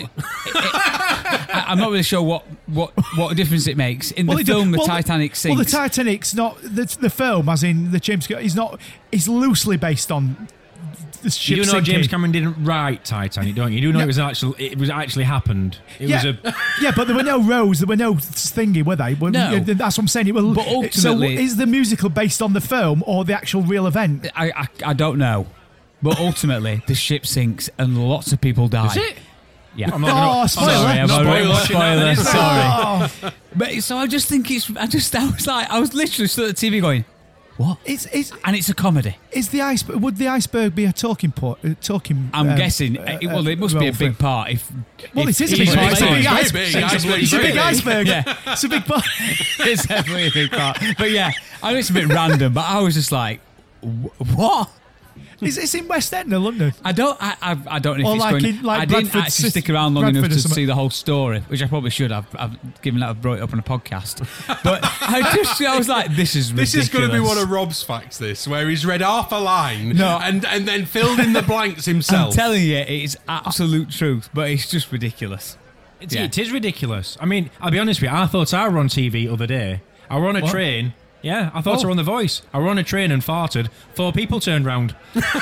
Speaker 8: I, I'm not really sure what, what, what difference it makes in the
Speaker 7: it
Speaker 8: film.
Speaker 7: do-
Speaker 8: The
Speaker 7: well,
Speaker 8: Titanic sinks.
Speaker 7: Well, the Titanic's not the, the film, as in the James. He's not. He's loosely based on the ship
Speaker 6: You do know
Speaker 7: sinking.
Speaker 6: James Cameron didn't write Titanic, don't you? You do know it was actual. It was actually happened. It
Speaker 7: yeah,
Speaker 6: was a.
Speaker 7: yeah, but there were no rows, there were no thingy, were they? Well,
Speaker 8: No.
Speaker 7: yeah, that's what I'm saying. It will,
Speaker 8: But
Speaker 7: so
Speaker 8: ultimately-
Speaker 7: is the musical based on the film or the actual real event?
Speaker 8: I, I I don't know, but ultimately the ship sinks and lots of people die.
Speaker 6: Is it?
Speaker 8: Yeah.
Speaker 6: I'm not gonna-
Speaker 7: Oh, spoiler!
Speaker 8: Sorry, I've
Speaker 6: Not
Speaker 8: already-
Speaker 6: watching that,
Speaker 8: spoiler.
Speaker 6: then, is it?
Speaker 8: Sorry.
Speaker 7: Oh,
Speaker 8: But so I just think it's. I just I was like I was literally stood at the T V going, what?
Speaker 7: is, is,
Speaker 8: And it's a comedy.
Speaker 7: is the iceberg? Would the iceberg be a talking port? Uh, talking?
Speaker 8: I'm
Speaker 7: um,
Speaker 8: guessing.
Speaker 7: uh,
Speaker 8: it, well, it must
Speaker 7: uh,
Speaker 8: be a
Speaker 7: role
Speaker 8: big
Speaker 7: for-
Speaker 8: part. If
Speaker 7: Well,
Speaker 8: if
Speaker 7: it is a
Speaker 8: he's
Speaker 7: big part. It's a
Speaker 8: playing-
Speaker 7: big
Speaker 3: Very
Speaker 7: iceberg.
Speaker 3: big. Iceberg's
Speaker 7: It's a
Speaker 3: very
Speaker 7: big
Speaker 3: big.
Speaker 7: iceberg.
Speaker 8: Yeah.
Speaker 7: It's a big part.
Speaker 8: It's definitely a big part. But yeah, I know it's a bit random, but I was just like, "Wh- what?
Speaker 7: Is it's in West End or London?
Speaker 8: I don't. I. I, I don't know if
Speaker 7: Or
Speaker 8: it's
Speaker 7: like
Speaker 8: going.
Speaker 7: in- like
Speaker 8: I didn't
Speaker 7: Bradford
Speaker 8: actually
Speaker 7: City-
Speaker 8: stick around long
Speaker 7: Bradford or
Speaker 8: enough to
Speaker 7: something.
Speaker 8: see the whole story, which I probably should have. I've given that. I've brought it up on a podcast, but I just. I was like, this is ridiculous.
Speaker 3: This is going to be one of Rob's facts. This where he's read half a line,
Speaker 8: No.
Speaker 3: and and then filled in the blanks
Speaker 8: I'm
Speaker 3: himself.
Speaker 8: telling you, it's absolute truth, but it's just ridiculous.
Speaker 6: It's,
Speaker 8: Yeah.
Speaker 6: It is ridiculous. I mean, I'll be honest with you. I thought I were on T V the other day. I were on a
Speaker 7: What?
Speaker 6: train. Yeah, I thought
Speaker 7: Oh.
Speaker 6: I were on The Voice. I were on a train and farted. Four people turned round.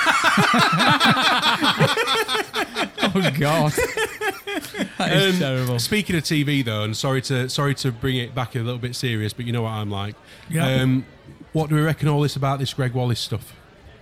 Speaker 8: Oh God, that is
Speaker 3: Um,
Speaker 8: terrible.
Speaker 3: Speaking of T V, though, and sorry to sorry to bring it back a little bit serious, but you know what I'm like.
Speaker 7: Yeah.
Speaker 3: Um, what do we reckon all this about this Greg Wallace stuff?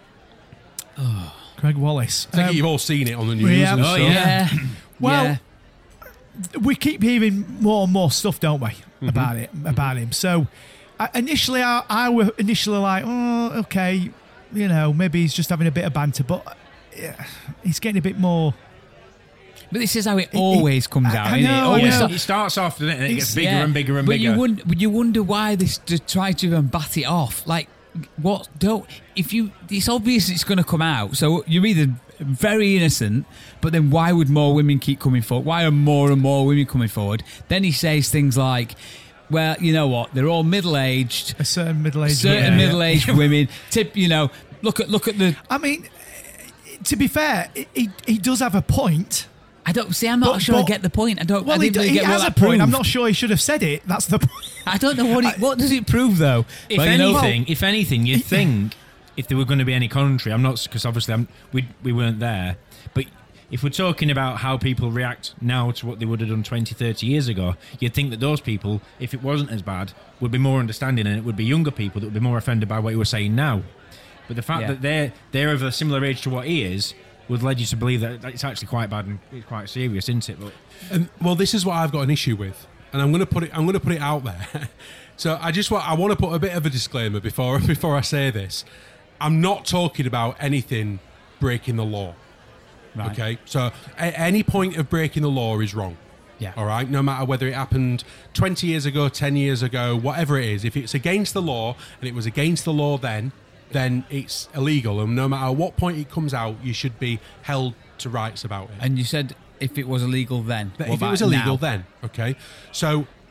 Speaker 7: Craig Wallace.
Speaker 3: I think
Speaker 7: Um,
Speaker 3: you've all seen it on the news.
Speaker 7: yeah.
Speaker 3: and
Speaker 6: Oh,
Speaker 3: stuff.
Speaker 8: Yeah.
Speaker 7: Well,
Speaker 8: Yeah.
Speaker 7: we keep hearing more and more stuff, don't we,
Speaker 3: Mm-hmm.
Speaker 7: about it, about him. So uh, initially, I, I were initially like, oh, okay, you know, maybe he's just having a bit of banter, but uh, yeah, he's getting a bit more.
Speaker 8: But this is how it always comes
Speaker 7: I-
Speaker 8: out,
Speaker 7: I
Speaker 8: isn't it?
Speaker 7: know,
Speaker 8: It
Speaker 7: I
Speaker 8: always
Speaker 7: know.
Speaker 8: start-
Speaker 6: It starts off, doesn't it? And it
Speaker 7: It's-
Speaker 6: gets bigger
Speaker 8: Yeah.
Speaker 6: and bigger and
Speaker 8: but
Speaker 6: bigger.
Speaker 8: you wonder, but you wonder why they just try to even bat it off. Like, what? Don't if you? It's obvious it's going to come out. So you're either very innocent, but then why would more women keep coming forward? Why are more and more women coming forward? Then he says things like, "Well, you know what? They're all middle aged,
Speaker 7: A certain middle-aged,
Speaker 8: certain
Speaker 7: yeah.
Speaker 8: middle aged women. Tip, you know, look at look at the.
Speaker 7: I mean, to be fair, he he does have a point.
Speaker 8: I don't see. I'm not
Speaker 7: But-
Speaker 8: sure I
Speaker 7: but-
Speaker 8: get the point. I don't.
Speaker 7: Well,
Speaker 8: I
Speaker 7: he,
Speaker 8: didn't really
Speaker 7: he
Speaker 8: get what
Speaker 7: has a
Speaker 8: that
Speaker 7: point. I'm
Speaker 8: proved.
Speaker 7: not sure he should have said it. That's the point.
Speaker 8: I don't know what it, what does it prove though.
Speaker 6: If
Speaker 8: Well, you know-
Speaker 6: anything, if anything, you'd think if there were going to be any commentary, I'm not because obviously I'm, we we weren't there, but if we're talking about how people react now to what they would have done twenty, thirty years ago, you'd think that those people, if it wasn't as bad, would be more understanding, and it would be younger people that would be more offended by what you were saying now. But the fact
Speaker 8: Yeah.
Speaker 6: that they're they're of a similar age to what he is would lead you to believe that it's actually quite bad and it's quite serious, isn't it? But
Speaker 3: And, well, this is what I've got an issue with, and I'm going to put it. I'm going to put it out there. So I just want. I want to put a bit of a disclaimer before before I say this. I'm not talking about anything breaking the law.
Speaker 8: Right.
Speaker 3: Okay, so at any point of breaking the law is wrong.
Speaker 8: Yeah.
Speaker 3: All right, no matter whether it happened twenty years ago, ten years ago, whatever it is, if it's against the law and it was against the law then, then it's illegal. And no matter what point it comes out, you should be held to rights about it.
Speaker 8: And you said if it was illegal then.
Speaker 3: But
Speaker 8: What
Speaker 3: if it
Speaker 8: about
Speaker 3: was illegal
Speaker 8: now?
Speaker 3: then, okay. So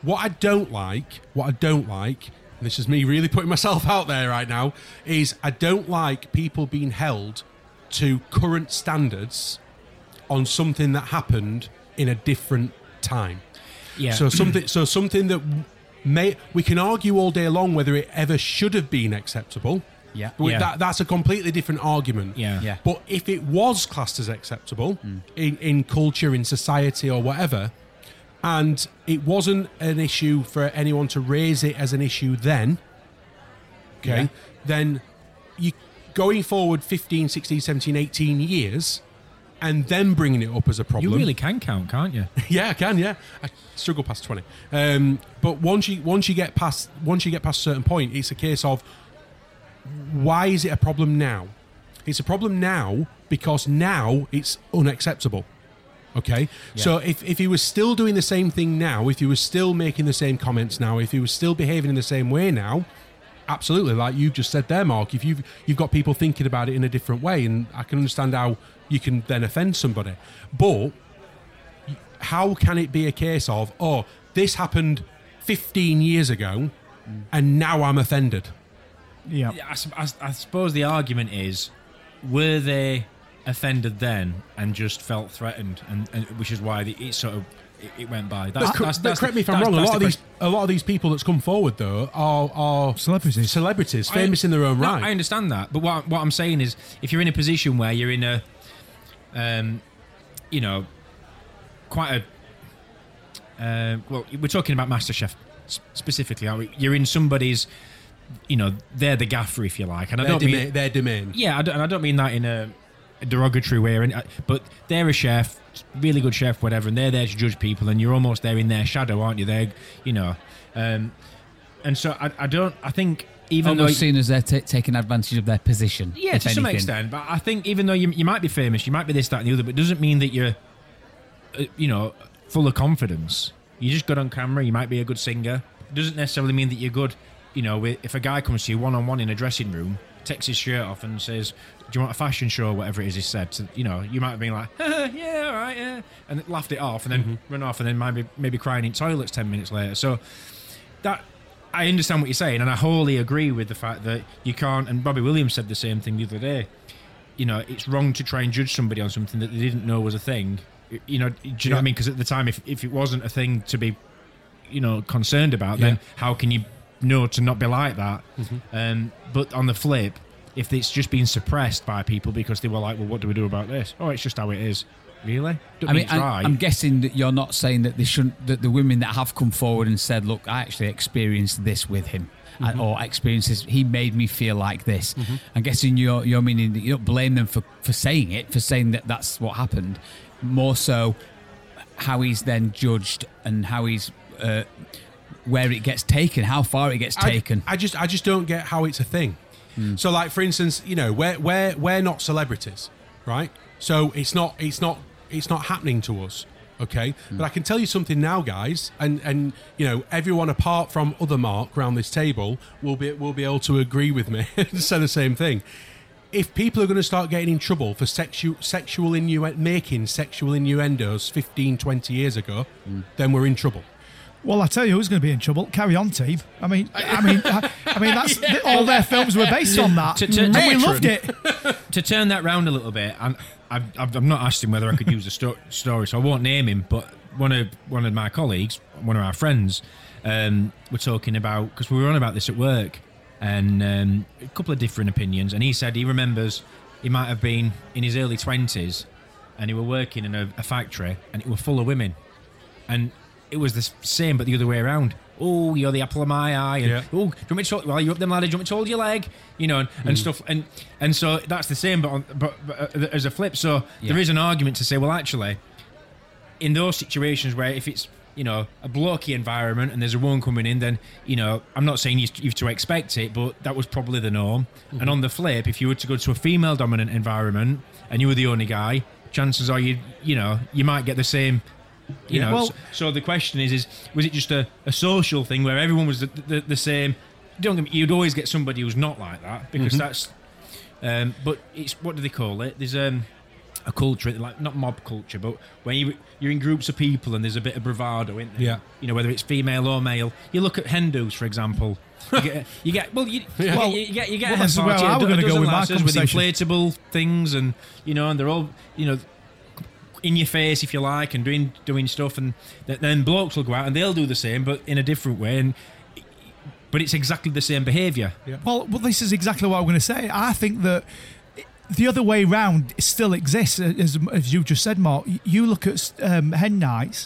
Speaker 3: What I don't like, what I don't like, and this is me really putting myself out there right now, is I don't like people being held to current standards on something that happened in a different time.
Speaker 6: Yeah.
Speaker 3: So something, so something that may we can argue all day long whether it ever should have been acceptable.
Speaker 8: Yeah.
Speaker 3: But
Speaker 6: Yeah.
Speaker 3: That, that's a completely different argument.
Speaker 6: Yeah.
Speaker 8: Yeah.
Speaker 3: But if it was classed as acceptable
Speaker 6: Mm.
Speaker 3: in, in culture, in society, or whatever, and it wasn't an issue for anyone to raise it as an issue then, okay,
Speaker 6: Yeah.
Speaker 3: then you going forward fifteen, sixteen, seventeen, eighteen years and then bringing it up as a problem.
Speaker 6: You really can count, can't you?
Speaker 3: Yeah, I can. Yeah, I struggle past twenty. Um, but once you once you get past once you get past a certain point, it's a case of why is it a problem now? It's a problem now because now it's unacceptable. Okay, so if if he was still doing the same thing now, if he was still making the same comments now, if he was still behaving in the same way now, absolutely, like you just said there, Mark. If you've you've got people thinking about it in a different way, and I can understand how you can then offend somebody, but how can it be a case of, oh, this happened fifteen years ago and now I'm offended?
Speaker 7: Yeah.
Speaker 6: I, sup- I, I suppose the argument is, were they offended then and just felt threatened, and, and which is why the, it sort of it, it went by. That's,
Speaker 3: But, cor-
Speaker 6: that's,
Speaker 3: but
Speaker 6: that's
Speaker 3: correct
Speaker 6: the-
Speaker 3: me if I'm
Speaker 6: that's-
Speaker 3: wrong. A
Speaker 6: that's
Speaker 3: lot of
Speaker 6: the
Speaker 3: these, a lot of these people that's come forward though are are
Speaker 7: Celebrities.
Speaker 3: celebrities,
Speaker 6: I-
Speaker 3: famous in their own
Speaker 6: No,
Speaker 3: right.
Speaker 6: I understand that, but what what I'm saying is, if you're in a position where you're in a, um, you know, quite a, uh, well, we're talking about MasterChef s- specifically, aren't we? You're in somebody's, you know, they're the gaffer, if you like, and I
Speaker 3: their,
Speaker 6: don't mean,
Speaker 3: domain, their domain.
Speaker 6: yeah, I don't, and I don't mean that in a, a derogatory way, or any, but they're a chef, really good chef, whatever, and they're there to judge people, and you're almost there in their shadow, aren't you? They're, you know, um, and so I, I don't, I think even
Speaker 8: Almost
Speaker 6: though.
Speaker 8: seen as they're ta taking advantage of their position.
Speaker 6: Yeah,
Speaker 8: if
Speaker 6: to some
Speaker 8: anything.
Speaker 6: extent. But I think even though you, you might be famous, you might be this, that, and the other, but it doesn't mean that you're, uh, you know, full of confidence. You just good on camera. You might be a good singer. It doesn't necessarily mean that you're good. You know, with- if a guy comes to you one on one in a dressing room, takes his shirt off and says, "Do you want a fashion show?" or whatever it is he said. To, you know, you might have been like, "Yeah, all right, yeah," and laughed it off, and then
Speaker 3: Mm-hmm.
Speaker 6: run off, and then maybe maybe crying in toilets ten minutes later. So that. I understand what you're saying, and I wholly agree with the fact that you can't. And Bobby Williams said the same thing the other day. You know, it's wrong to try and judge somebody on something that they didn't know was a thing. You know, do you know what I mean? Because at the time, if if it wasn't a thing to be, you know, concerned about, then
Speaker 3: Yeah.
Speaker 6: how can you know to not be like that? Um, but on the flip, if it's just being suppressed by people because they were like, well, what do we do about this? Oh, it's just how it is. Really? Don't
Speaker 8: I mean,
Speaker 6: mean, try.
Speaker 8: I'm, I'm guessing that you're not saying that they shouldn't. That the women that have come forward and said, "Look, I actually experienced this with him," and, or experienced this. He made me feel like this. I'm guessing you're you're meaning that you don't blame them for for saying it, for saying that that's what happened. More so, how he's then judged and how he's uh, where it gets taken, how far it gets
Speaker 3: I-
Speaker 8: taken.
Speaker 3: I, just I just don't get how it's a thing. So like for instance, you know, we're we're we're not celebrities, right? So it's not it's not it's not happening to us. Okay, but I can tell you something now, guys, and and you know everyone apart from other Mark around this table will be will be able to agree with me and say the same thing. If people are going to start getting in trouble for sexual sexual innu- making sexual innuendos fifteen, twenty years ago, then we're in trouble.
Speaker 7: Well, I tell you who's going to be in trouble. Carry On team. I mean, I mean, I, I mean, that's all their films were based on that,
Speaker 6: To- to-
Speaker 7: and we
Speaker 6: Matron.
Speaker 7: loved it.
Speaker 6: To turn that round a little bit, and I've, I've, I've not asked him whether I could use the sto- story, so I won't name him. But one of one of my colleagues, one of our friends, um, were talking about, because we were on about this at work, and um, a couple of different opinions. And he said he remembers he might have been in his early twenties, and he were working in a, a factory, and it were full of women, and it was the s- same, but the other way around. Oh, you're the apple of my eye. And,
Speaker 3: Yeah.
Speaker 6: oh, do you want me to hold, well, you're up them ladder, do you want me to hold your leg? You know, and, and stuff. And and so that's the same, but, on, but, but uh, as a flip. So there is an argument to say, well, actually, in those situations where if it's, you know, a blokey environment and there's a woman coming in, then, you know, I'm not saying you you have to expect it, but that was probably the norm. And on the flip, if you were to go to a female-dominant environment and you were the only guy, chances are you, you know, you might get the same. You
Speaker 3: Yeah.
Speaker 6: know,
Speaker 7: Well-
Speaker 6: so, so the question is: Is was it just a, a social thing where everyone was the, the, the same? Don't get me, you'd always get somebody who's not like that because that's. Um, but it's what do they call it? There's um, a culture, like not mob culture, but when you you're in groups of people and there's a bit of bravado in there.
Speaker 3: Yeah.
Speaker 6: You know, whether it's female or male. You look at Hindus, for example. You get, you get well, you,
Speaker 3: Yeah.
Speaker 6: you
Speaker 3: Well,
Speaker 6: get, you get, you get
Speaker 7: well,
Speaker 6: a
Speaker 7: that's
Speaker 6: hen
Speaker 7: where
Speaker 6: party,
Speaker 7: I
Speaker 6: a
Speaker 7: was
Speaker 6: do-
Speaker 7: gonna
Speaker 6: a
Speaker 7: go
Speaker 6: dozen
Speaker 7: with my
Speaker 6: lasses with
Speaker 7: conversation.
Speaker 6: inflatable things, and you know, and they're all you know in your face if you like, and doing doing stuff, and th- then blokes will go out and they'll do the same, but in a different way, and but it's exactly the same behaviour.
Speaker 7: Well, well, this is exactly what I'm going to say. I think that the other way round still exists, as, as you just said, Mark. You look at um, hen nights,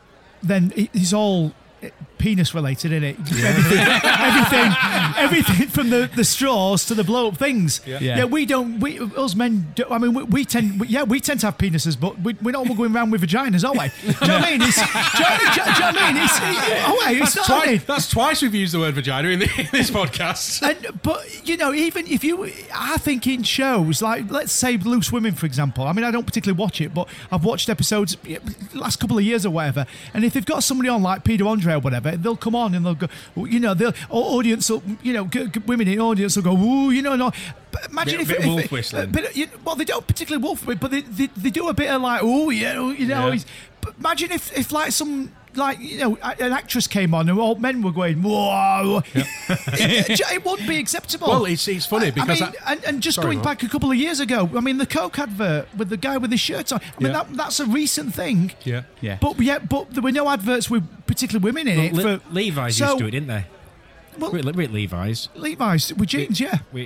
Speaker 7: then it- it's all penis related, isn't it? Everything, everything, everything from the, the straws to the blow up things. Yeah,
Speaker 8: Yeah.
Speaker 7: we don't. We us men. Do, I mean, we, we tend. We, yeah, we tend to have penises, but we, we're not all going around with vaginas, are we? Do you know what I mean? It's, do, you know, do, you- do you know what I mean? It's, it, oh, wait, it's
Speaker 3: That's
Speaker 7: not.
Speaker 3: twice, that's twice we've used the word vagina in, the, in this podcast.
Speaker 7: And, but you know, even if you, I think in shows like, let's say Loose Women, for example. I mean, I don't particularly watch it, but I've watched episodes yeah, last couple of years or whatever. And if they've got somebody on like Peter Andre or whatever, they'll come on and they'll go, well, you know, they'll audience, will, you know, g- g- women in the audience will go, ooh, you know, no. But imagine
Speaker 6: Bit-
Speaker 7: if,
Speaker 6: bit
Speaker 7: if
Speaker 6: wolf whistling.
Speaker 7: But you, well, they don't particularly wolf, but they, they they do a bit of like, oh yeah, oh, you know.
Speaker 6: Yeah.
Speaker 7: It's, but imagine if if like some. Like, you know, an actress came on and all men were going, whoa. it, it, it wouldn't be acceptable.
Speaker 3: Well, it's it's funny because
Speaker 7: I mean,
Speaker 3: I-
Speaker 7: and, and just
Speaker 3: Sorry,
Speaker 7: going
Speaker 3: Mark.
Speaker 7: back a couple of years ago, I mean, the Coke advert with the guy with his shirt on. I mean,
Speaker 3: Yeah.
Speaker 7: that, that's a recent thing.
Speaker 3: yeah.
Speaker 8: Yeah.
Speaker 7: But yeah, but there were no adverts with particular women in it.
Speaker 6: Le-
Speaker 7: for,
Speaker 6: Levi's
Speaker 7: so,
Speaker 6: used to it, didn't they?
Speaker 7: Well,
Speaker 6: We're, at- we're at Levi's.
Speaker 7: Levi's with jeans, yeah,
Speaker 6: We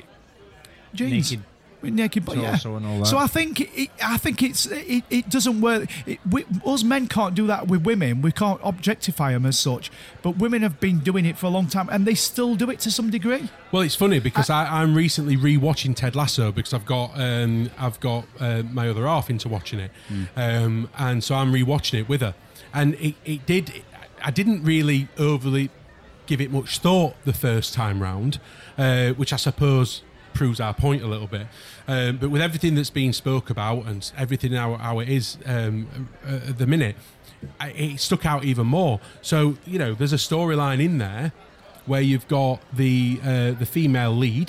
Speaker 7: jeans.
Speaker 6: naked
Speaker 7: With naked, but yeah.
Speaker 6: torso and all that.
Speaker 7: So I think it, I think it's it, it doesn't work. It, we, us men can't do that with women. We can't objectify them as such. But women have been doing it for a long time, and they still do it to some degree.
Speaker 3: Well, it's funny because I, I'm recently rewatching Ted Lasso because I've got um, I've got uh, my other half into watching it, um, and so I'm rewatching it with her. And it, it did. I didn't really overly give it much thought the first time round, uh, which I suppose proves our point a little bit. Um, but with everything that's been spoke about and everything how, how it is um, uh, at the minute, I, it stuck out even more. So you know, there's a storyline in there where you've got the uh, the female lead,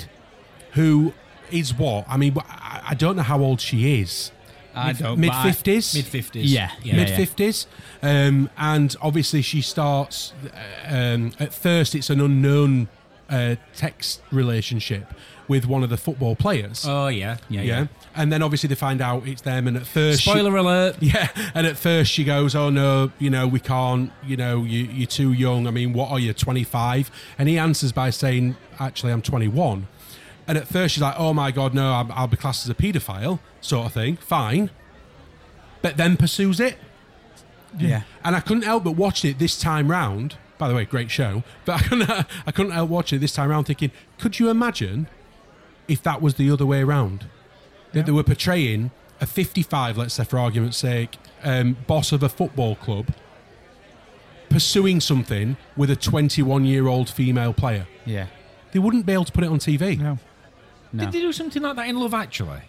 Speaker 3: who is what? I mean, I, I don't know how old she is.
Speaker 8: I don't.
Speaker 3: Mid
Speaker 8: but I-
Speaker 3: fifties.
Speaker 6: mid fifties.
Speaker 8: Yeah, yeah,
Speaker 3: Mid
Speaker 8: yeah.
Speaker 3: fifties, um, and obviously she starts. uh, Um, at first, it's an unknown uh, text relationship with one of the football players.
Speaker 6: Oh yeah, yeah,
Speaker 3: yeah.
Speaker 6: yeah.
Speaker 3: And then obviously they find out it's them, and at first, she-
Speaker 6: Spoiler alert.
Speaker 3: yeah, and at first she goes, "Oh no, you know we can't. You know you, you're too young. I mean, what are you, twenty-five?" And he answers by saying, "Actually, I'm twenty-one." And at first she's like, "Oh my god, no, I'm, I'll be classed as a paedophile," sort of thing. Fine, but then pursues it.
Speaker 8: Yeah.
Speaker 3: And I couldn't help but watch it this time round. By the way, great show. But I couldn't, I couldn't help watching it this time round, thinking, could you imagine if that was the other way around? That they were portraying a fifty-five, let's say for argument's sake, um, boss of a football club pursuing something with a twenty-one-year-old female player.
Speaker 8: Yeah.
Speaker 3: They wouldn't be able to put it on T V.
Speaker 7: No.
Speaker 8: No.
Speaker 6: Did they do something like that in Love Actually?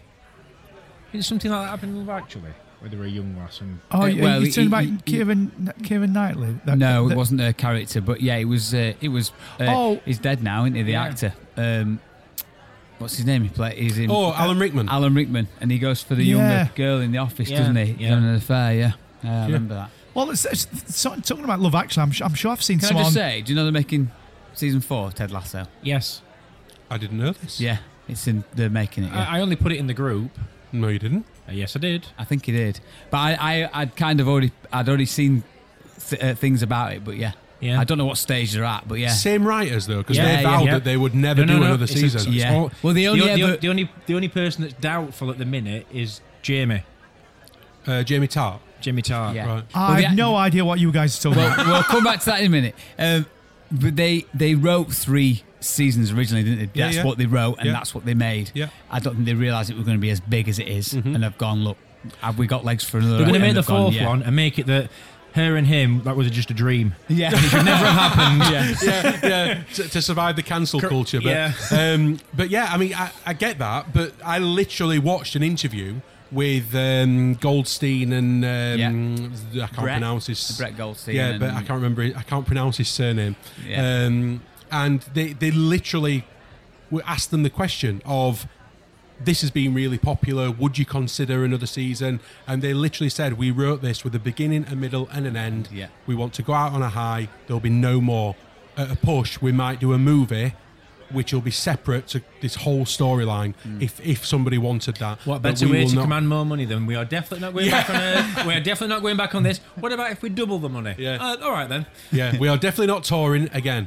Speaker 6: Did something like that happen in Love Actually, where they were a young lass and
Speaker 7: Oh,
Speaker 8: Uh,
Speaker 7: you
Speaker 8: well,
Speaker 7: you're
Speaker 8: he-
Speaker 7: talking about
Speaker 8: he- he-
Speaker 7: Kieran Kieran Knightley? That-
Speaker 8: No,
Speaker 7: that-
Speaker 8: it wasn't a character, but yeah, it was. Uh, it was. Uh,
Speaker 7: Oh.
Speaker 8: he's dead now, isn't he? The
Speaker 6: Yeah.
Speaker 8: actor. Um, what's his name? He played. He's in.
Speaker 3: Oh, Alan Rickman.
Speaker 8: Alan Rickman, and he goes for the
Speaker 7: Yeah.
Speaker 8: younger girl in the office,
Speaker 6: Yeah,
Speaker 8: doesn't he?
Speaker 6: yeah.
Speaker 8: On an affair, yeah. Uh, I remember that.
Speaker 7: Well, it's, it's, so, talking about Love Actually, I'm, su- I'm sure I've seen
Speaker 8: Can
Speaker 7: someone.
Speaker 8: I just say? Do you know they're making season four of Ted Lasso?
Speaker 6: yes,
Speaker 3: I didn't know this.
Speaker 8: Yeah, it's in. They're making it. Yeah.
Speaker 6: I, I only put it in the group.
Speaker 3: No, you didn't.
Speaker 6: Uh, yes, I did.
Speaker 8: I think he did, but I, I, I'd kind of already, I'd already seen th- uh, things about it, but yeah,
Speaker 6: Yeah.
Speaker 8: I don't know what stage they're at, but yeah,
Speaker 3: Same writers though, because
Speaker 6: Yeah,
Speaker 3: they
Speaker 6: yeah,
Speaker 3: vowed
Speaker 6: yeah.
Speaker 3: that they would never
Speaker 6: No, no,
Speaker 3: do
Speaker 6: no,
Speaker 3: another
Speaker 6: it's a-
Speaker 3: season.
Speaker 6: it's
Speaker 8: Yeah.
Speaker 6: all-
Speaker 8: Well, the only
Speaker 6: the,
Speaker 8: ever-
Speaker 6: the only the only person that's doubtful at the minute is Jamie,
Speaker 3: Uh, Jamie Tart.
Speaker 6: Jimmy Tarr.
Speaker 8: Yeah.
Speaker 3: Right.
Speaker 7: I
Speaker 8: Well,
Speaker 7: have
Speaker 8: the-
Speaker 7: no idea what you guys are talking
Speaker 8: well,
Speaker 7: about.
Speaker 8: we'll come back to that in a minute. Um, but they they wrote three seasons originally, didn't they?
Speaker 3: Yeah,
Speaker 8: That's
Speaker 3: yeah.
Speaker 8: what they wrote, and
Speaker 3: Yeah.
Speaker 8: that's what they made.
Speaker 3: Yeah.
Speaker 8: I don't think they realised it was going to be as big as it is,
Speaker 3: Mhm.
Speaker 8: and they've gone, look, have we got legs for another?
Speaker 6: They're going to
Speaker 8: and
Speaker 6: make the
Speaker 8: they've gone,
Speaker 6: fourth
Speaker 8: yeah.
Speaker 6: one and make it that her and him that was just a dream.
Speaker 8: Yeah,
Speaker 6: It should never have happened.
Speaker 8: yeah.
Speaker 3: yeah, yeah, to, to survive the cancel culture. But,
Speaker 6: yeah.
Speaker 3: um, but yeah, I mean, I, I get that, but I literally watched an interview with um, Goldstein and um, I can't
Speaker 8: Brett.
Speaker 3: pronounce his
Speaker 8: Brett Goldstein.
Speaker 3: Yeah,
Speaker 8: and,
Speaker 3: but I can't remember. I can't pronounce his surname.
Speaker 8: Yeah.
Speaker 3: Um, and they they literally we asked them the question of this has been really popular. Would you consider another season? And they literally said, we wrote this with a beginning, a middle, and an end.
Speaker 8: Yeah.
Speaker 3: We want to go out on a high. There'll be no more. At a push, we might do a movie which will be separate to this whole storyline if if somebody wanted that.
Speaker 6: What
Speaker 3: But
Speaker 6: better
Speaker 3: we
Speaker 6: way
Speaker 3: will
Speaker 6: to
Speaker 3: not-
Speaker 6: command more money than we are definitely not going back on Earth. We are definitely not going back on this. What about if we double the money?
Speaker 3: Yeah.
Speaker 6: Uh, all right then.
Speaker 3: Yeah, we are definitely not touring again.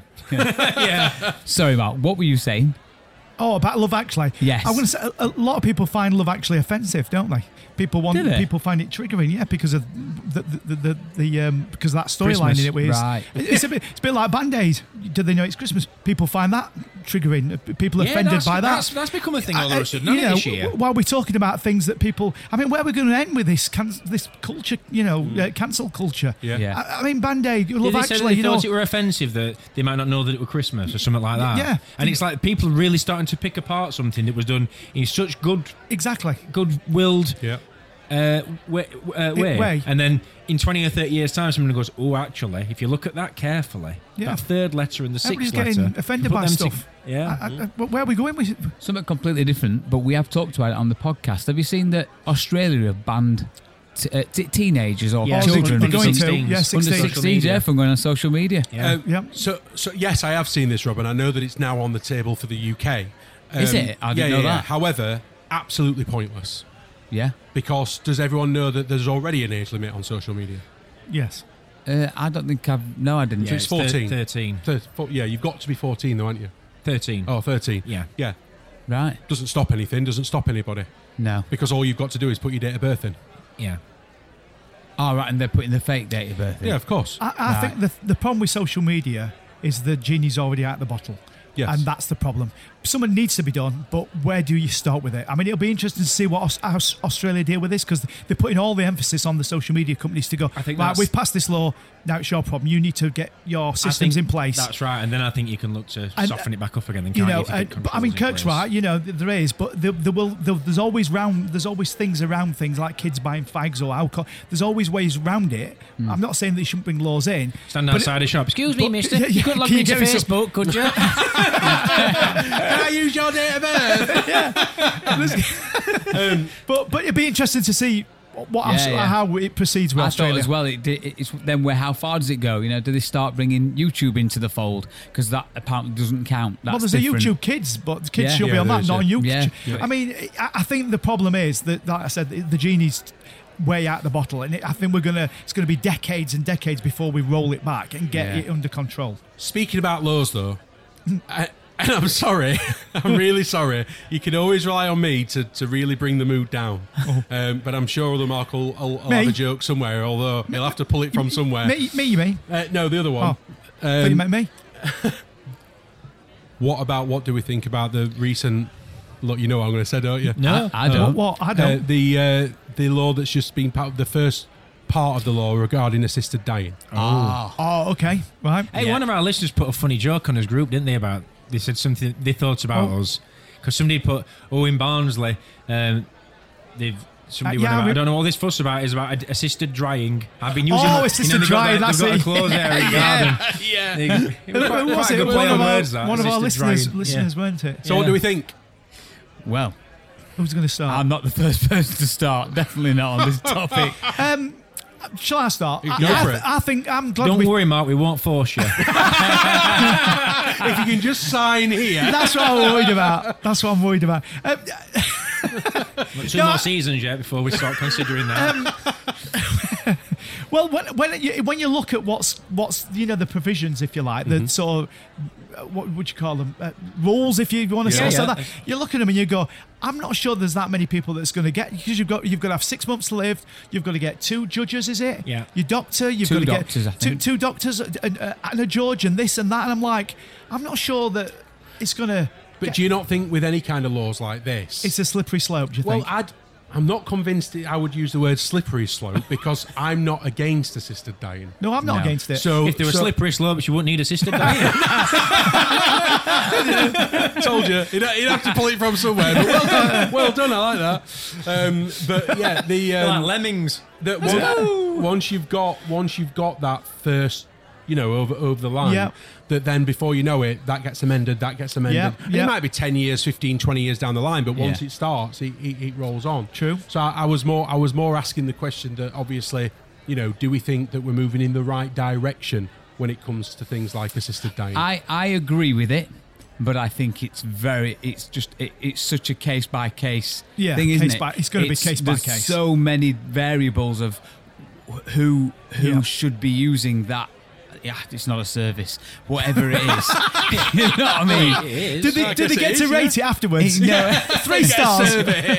Speaker 6: Yeah.
Speaker 8: Sorry, Mark. What were you saying?
Speaker 7: Oh, about Love Actually.
Speaker 8: Yes.
Speaker 7: I'm going to say a, a lot of people find Love Actually offensive, don't they? People want
Speaker 8: Do they?
Speaker 7: people find it triggering, yeah, because of the the the, the, the um because of that storyline
Speaker 6: Christmas.
Speaker 7: in it. Where it's,
Speaker 8: Right.
Speaker 7: it's a bit it's a bit like Band-Aid. Do they know it's Christmas? People find that triggering. People are
Speaker 6: Yeah,
Speaker 7: offended
Speaker 6: that's,
Speaker 7: by that.
Speaker 6: That's, that's become a thing all
Speaker 7: Uh,
Speaker 6: of a sudden,
Speaker 7: you
Speaker 6: hasn't it,
Speaker 7: know,
Speaker 6: this year?
Speaker 7: w- while we're talking about things that people, I mean, where are we going to end with this can, this culture? You know, uh, cancel culture.
Speaker 3: Yeah.
Speaker 8: Yeah.
Speaker 7: I, I mean, Band-Aid,
Speaker 6: Did
Speaker 7: Love
Speaker 6: they say
Speaker 7: Actually.
Speaker 6: that they
Speaker 7: You know,
Speaker 6: thought it were offensive that they might not know that it were Christmas or something like that?
Speaker 7: Yeah.
Speaker 6: And it's like people are really starting to pick apart something that was done in such good,
Speaker 7: exactly.
Speaker 6: good-willed
Speaker 3: Yeah.
Speaker 6: uh, way, uh, way.
Speaker 7: way.
Speaker 6: And then in twenty or thirty years' time, someone goes, oh, actually, if you look at that carefully,
Speaker 7: Yeah.
Speaker 6: that third letter and the
Speaker 7: Everybody's
Speaker 6: sixth
Speaker 7: getting
Speaker 6: letter...
Speaker 7: offended
Speaker 6: put
Speaker 7: by
Speaker 6: them
Speaker 7: stuff.
Speaker 6: to- yeah.
Speaker 7: I, I, I- where are we going with it?
Speaker 8: Something completely different, but we have talked about it on the podcast. Have you seen that Australia have banned t- uh, t- teenagers or
Speaker 6: Yeah.
Speaker 7: Oh, they-
Speaker 8: children
Speaker 7: they're going to,
Speaker 6: sixteens.
Speaker 7: yeah,
Speaker 8: under
Speaker 7: sixteen.
Speaker 6: social
Speaker 8: sixteen
Speaker 6: media.
Speaker 8: yeah, from going on social media?
Speaker 6: Yeah.
Speaker 3: Uh,
Speaker 7: Yeah.
Speaker 3: So, so yes, I have seen this, Rob, and I know that it's now on the table for the U K.
Speaker 8: Is it? I didn't
Speaker 3: yeah,
Speaker 8: know
Speaker 3: yeah,
Speaker 8: that.
Speaker 3: However, absolutely pointless.
Speaker 8: Yeah.
Speaker 3: Because does everyone know that there's already an age limit on social media?
Speaker 7: Yes.
Speaker 8: Uh, I don't think I've. No, I didn't.
Speaker 6: Yeah,
Speaker 3: it's
Speaker 6: thir-
Speaker 3: fourteen.
Speaker 6: thirteen.
Speaker 3: Thir- four- yeah, you've got to be fourteen, though, aren't you?
Speaker 6: thirteen.
Speaker 3: Oh, thirteen.
Speaker 6: Yeah.
Speaker 3: Yeah.
Speaker 8: Right.
Speaker 3: Doesn't stop anything, doesn't stop anybody.
Speaker 8: No.
Speaker 3: Because all you've got to do is put your date of birth in.
Speaker 6: Yeah.
Speaker 8: Oh, right, and they're putting the fake date of birth in.
Speaker 3: Yeah, of course.
Speaker 7: I, I
Speaker 8: Right.
Speaker 7: think the the problem with social media is the genie's already out of the bottle.
Speaker 3: Yes.
Speaker 7: And that's the problem. Something needs to be done, but where do you start with it? I mean, it'll be interesting to see what Aus- how Australia deal with this because they're putting all the emphasis on the social media companies to go,
Speaker 6: I think
Speaker 7: right,
Speaker 6: that's-
Speaker 7: we've passed this law, now it's your problem. You need to get your systems
Speaker 6: I
Speaker 7: in
Speaker 6: think
Speaker 7: place.
Speaker 6: That's right, and then I think you can look to
Speaker 7: And,
Speaker 6: soften it back up again. Then,
Speaker 7: You
Speaker 6: can't
Speaker 7: know,
Speaker 6: if you
Speaker 7: uh,
Speaker 6: get
Speaker 7: but I mean,
Speaker 6: controls in
Speaker 7: Kirk's
Speaker 6: place.
Speaker 7: right. You know, th- there is, but there, there will. There, there's always round. There's always things around things like kids buying fags or alcohol. There's always ways around it. I'm not saying that you shouldn't bring laws in.
Speaker 6: Stand
Speaker 7: but
Speaker 6: outside a shop. Excuse me,
Speaker 7: but-
Speaker 6: mister.
Speaker 7: yeah,
Speaker 6: you
Speaker 7: yeah,
Speaker 6: couldn't log
Speaker 7: can
Speaker 6: me
Speaker 7: you
Speaker 6: into
Speaker 7: get me some-
Speaker 6: Facebook, could you?
Speaker 3: Can I use your date of birth?
Speaker 7: um, but but it'd be interesting to see what
Speaker 8: Yeah,
Speaker 7: Aus-
Speaker 8: yeah.
Speaker 7: how it proceeds with
Speaker 8: I thought
Speaker 7: Australia.
Speaker 8: as well. It, it, it's then where how far does it go? You know, do they start bringing YouTube into the fold because that apparently doesn't count? That's
Speaker 7: well, there's
Speaker 8: different.
Speaker 7: a YouTube Kids, but the kids
Speaker 8: Yeah.
Speaker 7: should be
Speaker 3: Yeah,
Speaker 7: on that,
Speaker 3: there is,
Speaker 7: not on
Speaker 3: yeah.
Speaker 7: YouTube.
Speaker 8: Yeah.
Speaker 7: I mean, I, I think the problem is that, like I said, the, the genie's way out the bottle, and it, I think we're gonna. It's gonna be decades and decades before we roll it back and get
Speaker 8: Yeah.
Speaker 7: it under control.
Speaker 3: Speaking about laws, though, I, and I'm sorry, I'm really sorry. You can always rely on me to, to really bring the mood down. Um, but I'm sure other Mark will, will, will
Speaker 7: Me?
Speaker 3: have a joke somewhere, although he'll have to pull it from somewhere.
Speaker 7: Me, me, you mean?
Speaker 3: Uh, no, the other one.
Speaker 7: Oh, Think you
Speaker 3: Um,
Speaker 7: meant me?
Speaker 3: what about, what do we think about the recent, look, you know what I'm going to say, don't you?
Speaker 6: No.
Speaker 8: I, I don't.
Speaker 7: What? I
Speaker 3: Uh,
Speaker 7: don't.
Speaker 3: the, uh, the law that's just been part of the first part of the law regarding assisted dying.
Speaker 8: Oh.
Speaker 7: oh, okay, right.
Speaker 6: Hey,
Speaker 8: Yeah.
Speaker 6: one of our listeners put a funny joke on his group, didn't they? About they said something they thought about
Speaker 7: Oh.
Speaker 6: us because somebody put, oh, in Barnsley, um, they've. Somebody
Speaker 7: Uh,
Speaker 6: went
Speaker 7: yeah,
Speaker 6: about,
Speaker 7: I
Speaker 6: I
Speaker 7: re-
Speaker 6: don't know what this fuss about is about ad- assisted drying. I've been using
Speaker 7: Oh,
Speaker 6: that-
Speaker 7: assisted
Speaker 6: you know, they've got
Speaker 7: drying,
Speaker 6: that-
Speaker 7: that's
Speaker 6: they've got
Speaker 7: it.
Speaker 6: a clothes area in
Speaker 3: Yeah,
Speaker 6: garden.
Speaker 3: yeah.
Speaker 6: They- it was quite,
Speaker 7: Who was
Speaker 6: quite a
Speaker 7: it?
Speaker 6: good
Speaker 7: One
Speaker 6: play
Speaker 7: of
Speaker 6: on
Speaker 7: our,
Speaker 6: words, that.
Speaker 7: one of our
Speaker 6: assisted
Speaker 7: listeners,
Speaker 6: drying.
Speaker 7: listeners, weren't it?
Speaker 3: So what
Speaker 6: Yeah.
Speaker 3: do we think?
Speaker 8: Well,
Speaker 7: Who's going to start?
Speaker 8: I'm not the first person to start. Definitely not on this topic.
Speaker 7: Um, shall I start?
Speaker 3: You
Speaker 7: I,
Speaker 3: go
Speaker 7: I,
Speaker 3: for
Speaker 7: th-
Speaker 3: it.
Speaker 7: I think I'm glad
Speaker 6: Don't
Speaker 7: we.
Speaker 6: worry, Mark. We won't force you.
Speaker 3: If you can just sign here.
Speaker 7: That's what I'm worried about. That's what I'm worried about. Um,
Speaker 6: Two
Speaker 7: No,
Speaker 6: more
Speaker 7: I-
Speaker 6: seasons yet before we start considering that.
Speaker 7: well, when when you, when you look at what's what's you know the provisions, if you like, the sort of uh, what would you call them uh, rules, if you want to
Speaker 3: Yeah,
Speaker 7: say so
Speaker 6: yeah.
Speaker 7: that you look at them and you go, I'm not sure there's that many people that's going to get because you've got you've got to have six months to live. You've got to get two judges, is it?
Speaker 6: Yeah.
Speaker 7: Your doctor. You've
Speaker 8: Two
Speaker 7: got to
Speaker 8: doctors, I
Speaker 7: get two,
Speaker 8: think.
Speaker 7: two doctors and, uh, and a judge and this and that. And I'm like, I'm not sure that it's going to.
Speaker 3: But do you not think with any kind of laws like this?
Speaker 7: It's a slippery slope. Do you
Speaker 3: well,
Speaker 7: think?
Speaker 3: I'd, I'm not convinced that I would use the word slippery slope because I'm not against assisted dying.
Speaker 7: no, I'm not
Speaker 8: No.
Speaker 7: against it.
Speaker 3: So
Speaker 6: If there were
Speaker 3: so,
Speaker 6: slippery slopes, you wouldn't need assisted dying.
Speaker 3: told you, you'd, you'd have to pull it from somewhere. But well done, well done. I like that. Um, but yeah, the
Speaker 6: They're like
Speaker 3: um,
Speaker 6: lemmings.
Speaker 3: that one, once you've got once you've got that first you know, over over the line.
Speaker 7: Yeah.
Speaker 3: That then before you know it, that gets amended, that gets amended.
Speaker 7: Yeah,
Speaker 3: And
Speaker 7: yeah.
Speaker 3: It might be ten years, fifteen, twenty years down the line, but once
Speaker 8: Yeah.
Speaker 3: it starts, it, it, it rolls on.
Speaker 7: True.
Speaker 3: So I, I was more I was more asking the question that obviously, you know, do we think that we're moving in the right direction when it comes to things like assisted dying?
Speaker 8: I, I agree with it, but I think it's very, it's just, it, it's such a case by case
Speaker 7: Yeah,
Speaker 8: thing, isn't
Speaker 7: case
Speaker 8: it?
Speaker 7: by- it's gonna be case by
Speaker 8: there's
Speaker 7: case.
Speaker 8: So many variables of who who
Speaker 7: Yeah.
Speaker 8: should be using that. Yeah, it's not a service, whatever it is. You know what I mean?
Speaker 1: It is.
Speaker 7: Did they,
Speaker 3: I
Speaker 7: did they
Speaker 3: guess
Speaker 7: get
Speaker 3: it
Speaker 7: to
Speaker 3: is,
Speaker 7: rate it afterwards?
Speaker 8: No.
Speaker 7: Three stars.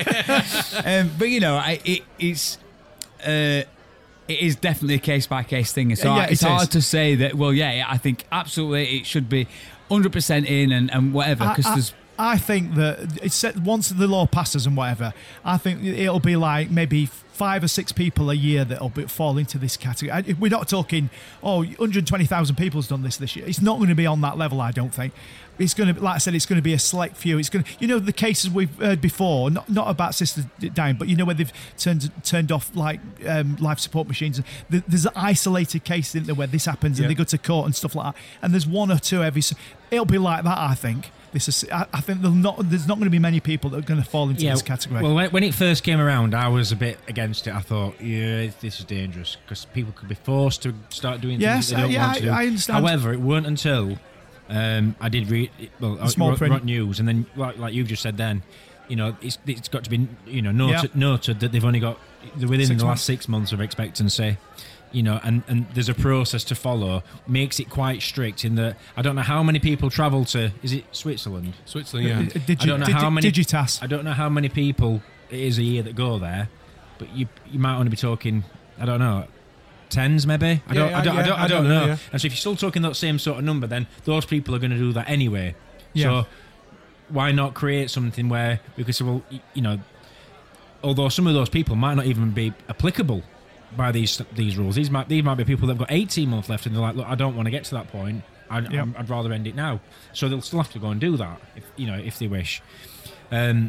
Speaker 8: um, but you know, I, it, it's uh, it is definitely a case by case thing. So
Speaker 7: Yeah,
Speaker 8: I- it's
Speaker 7: it is.
Speaker 8: hard to say that. Well, yeah, I think absolutely it should be one hundred percent in and, and whatever, because
Speaker 7: I, I,
Speaker 8: there's.
Speaker 7: I think that it's set, once the law passes and whatever, I think it'll be like maybe five or six people a year that'll be, fall into this category. I- We're not talking, oh, one hundred twenty thousand people's done this this year. It's not going to be on that level, I don't think. It's going to, like I said, it's going to be a select few. It's going to, you know, the cases we've heard before, not not about sisters dying, but you know where they've turned turned off like um, life support machines. Th- There's an isolated case, isn't there, where this happens
Speaker 3: Yeah.
Speaker 7: and they go to court and stuff like that. And there's one or two every. s- It'll be like that, I think. This is, I, I think there'll not, there's not going to be many people that are going to fall into this category.
Speaker 6: Well, when, when it first came around, I was a bit against it. I thought, yeah, this is dangerous because people could be forced to start doing
Speaker 7: Yes,
Speaker 6: things that they don't
Speaker 7: uh, yeah,
Speaker 6: want to do.
Speaker 7: I- I understand.
Speaker 6: However, it weren't until um, I did read, well, I
Speaker 7: small
Speaker 6: wrote,
Speaker 7: print.
Speaker 6: wrote news, and then like, like you've just said, then you know, it's it's got to be you know noted,
Speaker 7: Yeah.
Speaker 6: noted that they've only got they're within
Speaker 7: Six
Speaker 6: the
Speaker 7: months.
Speaker 6: last six months of expectancy. You know, and, and there's a process to follow. Makes it quite strict in that I don't know how many people travel to. Is it Switzerland?
Speaker 3: Switzerland, yeah.
Speaker 7: Uh, Digi-
Speaker 6: I don't know
Speaker 7: Digi-
Speaker 6: how many.
Speaker 7: Digitas.
Speaker 6: I don't know how many people it is a year that go there, but you you might only be talking. I don't know, tens maybe. I don't.
Speaker 3: Yeah,
Speaker 6: I don't.
Speaker 3: yeah,
Speaker 6: I don't.
Speaker 3: I
Speaker 6: I don't
Speaker 3: don't
Speaker 6: know.
Speaker 3: know, yeah.
Speaker 6: And so if you're still talking that same sort of number, then those people are going to do that anyway.
Speaker 7: Yeah.
Speaker 6: So why not create something where we could say, well, y- you know, although some of those people might not even be applicable by these these rules. These might these might be people that've got eighteen months left, and they're like, look, I don't want to get to that point. I,
Speaker 7: Yep.
Speaker 6: I'm- I'd rather end it now. So they'll still have to go and do that, if, you know, if they wish. Um,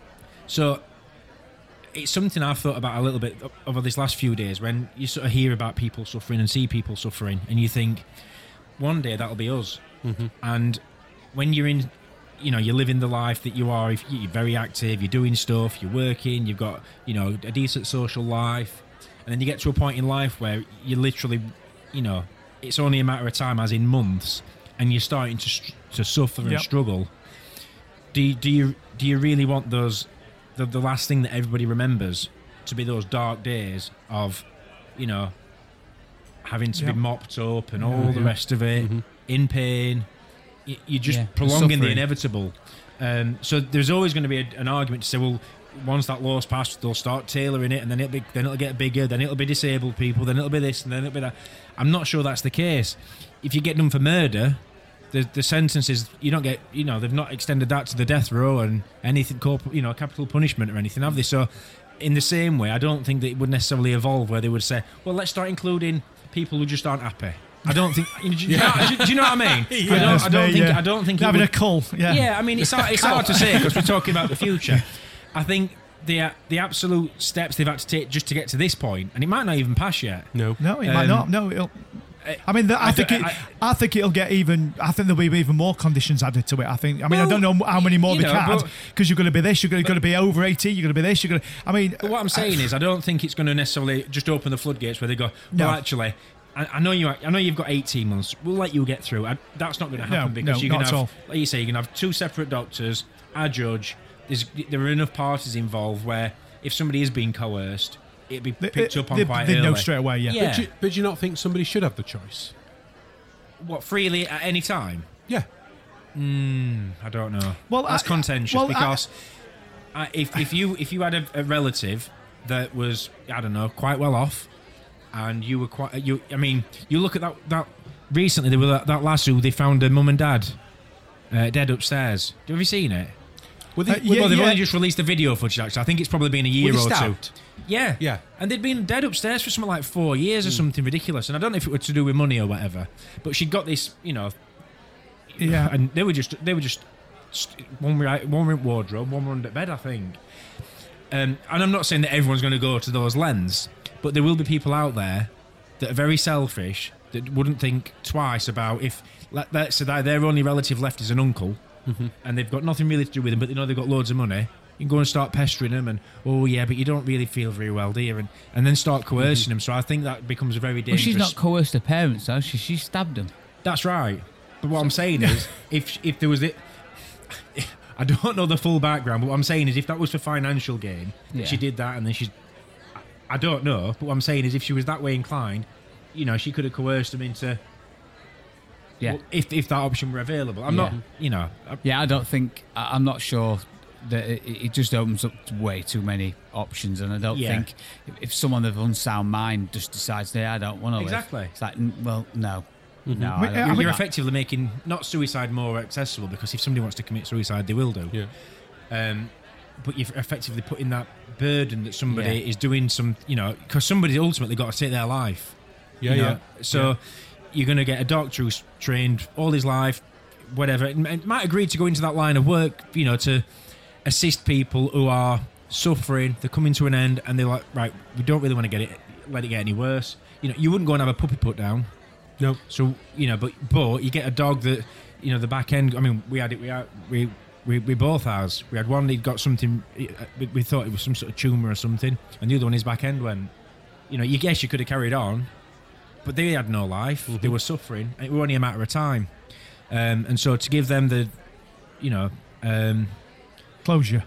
Speaker 6: so it's something I've thought about a little bit o- over this last few days. When you sort of hear about people suffering and see people suffering, and you think, one day that'll be us. And when you're in, you know, you're living the life that you are. If you're very active, you're doing stuff, you're working, you've got, you know, a decent social life, and then you get to a point in life where you literally, you know, it's only a matter of time, as in months, and you're starting to str- to suffer and
Speaker 7: Yep.
Speaker 6: struggle. Do you, do you do you really want those the, the last thing that everybody remembers to be those dark days of, you know, having to
Speaker 7: Yep.
Speaker 6: be mopped up and all the
Speaker 7: yeah.
Speaker 6: rest of it, in pain? You- You're just
Speaker 8: Yeah,
Speaker 6: prolonging the
Speaker 8: suffering.
Speaker 6: inevitable. Um, so there's always going to be a, an argument to say, well, once that law's passed, they'll start tailoring it, and then it'll be, then it'll get bigger, then it'll be disabled people, then it'll be this, and then it'll be that. I'm not sure that's the case. If you get done for murder, the the sentences you don't get, you know, they've not extended that to the death row and anything, corp- you know, capital punishment or anything, have they? So, in the same way, I don't think that it would necessarily evolve where they would say, well, let's start including people who just aren't happy. I don't think. Do you, know, do you know what I mean? I don't, I don't
Speaker 7: me,
Speaker 6: think.
Speaker 7: yeah.
Speaker 6: I don't think it
Speaker 7: Having
Speaker 6: would-
Speaker 7: a cull, yeah.
Speaker 6: yeah, I mean, it's hard, it's hard to say because we're talking about the future. I think the the absolute steps they've had to take just to get to this point, and it might not even pass yet.
Speaker 3: No.
Speaker 7: No, it might
Speaker 6: Um,
Speaker 7: not. No, it'll. I mean, the, I,
Speaker 6: I
Speaker 7: think
Speaker 6: don't-
Speaker 7: it,
Speaker 6: I-
Speaker 7: I, think it'll get even. I think there'll be even more conditions added to it. I think. I mean, I
Speaker 6: Well,
Speaker 7: don't know how many more
Speaker 6: you
Speaker 7: they
Speaker 6: know,
Speaker 7: can add
Speaker 6: but-
Speaker 7: because you're going to be this. You're going to be over eighteen. You're going to be this. You're going to. I mean,
Speaker 6: But what I'm saying is, I don't think it's going to necessarily just open the floodgates where they go, well,
Speaker 7: No.
Speaker 6: actually, I, I know you. I know you've got eighteen months. We'll let you get through. I, that's not going to happen
Speaker 7: No,
Speaker 6: because
Speaker 7: no,
Speaker 6: you're
Speaker 7: not
Speaker 6: going to
Speaker 7: at
Speaker 6: have,
Speaker 7: all.
Speaker 6: like you say, you're going to have two separate doctors, a judge. There's, there are enough parties involved where if somebody is being coerced, it'd be
Speaker 7: they,
Speaker 6: picked up on
Speaker 7: they,
Speaker 6: quite
Speaker 7: they
Speaker 6: early.
Speaker 7: know straight away. Yeah.
Speaker 6: Yeah.
Speaker 3: But, do you, but do you not think somebody should have the choice?
Speaker 6: What, freely at any time?
Speaker 3: Yeah.
Speaker 6: I don't know.
Speaker 7: Well,
Speaker 6: that's
Speaker 7: I-
Speaker 6: contentious
Speaker 7: well, I-
Speaker 6: because I, if if you if you had a, a relative that was, I don't know, quite well off, and you were quite you I mean you look at that that recently there was that, that lass who they found her mum and dad uh, dead upstairs. Have you seen it?
Speaker 3: Well,
Speaker 7: Uh,
Speaker 3: they,
Speaker 7: yeah,
Speaker 6: Well, they've
Speaker 7: yeah.
Speaker 6: only just released the video footage. Actually, I think it's probably been a year
Speaker 3: Were they
Speaker 6: or two.
Speaker 3: stabbed?
Speaker 6: Yeah,
Speaker 3: Yeah.
Speaker 6: and they'd been dead upstairs for something like four years or something ridiculous. And I don't know if it were to do with money or whatever, but she'd got this, you know,
Speaker 7: Yeah.
Speaker 6: and they were just they were just st- one were out- one were in wardrobe, one were under bed, I think. Um, and I'm not saying that everyone's going to go to those lengths, but there will be people out there that are very selfish that wouldn't think twice about if, let, let's say that their only relative left is an uncle,
Speaker 3: Mm-hmm.
Speaker 6: and they've got nothing really to do with them, but they know they've got loads of money. You can go and start pestering them, and oh yeah, but you don't really feel very well, do you? And, and then start coercing them. So I think that becomes a very
Speaker 8: Well,
Speaker 6: dangerous.
Speaker 8: she's not coerced her parents, though. She, she stabbed them.
Speaker 6: That's right. But what I'm saying is, if if there was it, I don't know the full background. But what I'm saying is, if that was for financial gain, that
Speaker 8: Yeah.
Speaker 6: she did that, and then she's, I don't know. But what I'm saying is, if she was that way inclined, you know, she could have coerced them into.
Speaker 8: Yeah.
Speaker 6: Well, if if that option were available, I'm
Speaker 8: Yeah.
Speaker 6: not. You know. I,
Speaker 8: Yeah, I don't think. I- I'm not sure that it, it just opens up to way too many options, and I don't
Speaker 6: Yeah.
Speaker 8: think if, if someone of unsound mind just decides, "Hey, I don't want to
Speaker 6: Exactly.
Speaker 8: live," it's like, n- well, no, no.
Speaker 7: I mean,
Speaker 8: I
Speaker 7: I
Speaker 8: don't,
Speaker 6: you're,
Speaker 7: mean-
Speaker 6: you're effectively making not suicide more accessible, because if somebody wants to commit suicide, they will do.
Speaker 3: Yeah.
Speaker 6: Um, but you're effectively putting that burden that somebody
Speaker 8: Yeah.
Speaker 6: is doing some, you know, because somebody's ultimately got to take their life.
Speaker 3: Yeah,
Speaker 6: you know?
Speaker 3: yeah.
Speaker 6: So
Speaker 3: Yeah.
Speaker 6: you're going to get a doctor who's trained all his life, whatever, and and might agree to go into that line of work, you know, to assist people who are suffering. They're coming to an end, and they're like, right, we don't really want to get it, let it get any worse. You know, you wouldn't go and have a puppy put down.
Speaker 3: No.
Speaker 6: So you know, but but you get a dog that, you know, the back end. I mean, we had it. We had, we. We, we both has. We had one that got something. We, we thought it was some sort of tumour or something, and the other one his back end went. You know, you guess you could have carried on, but they had no life.
Speaker 3: Mm-hmm.
Speaker 6: They were suffering. It was only a matter of time, um, and so to give them the, you know, um,
Speaker 7: Closure.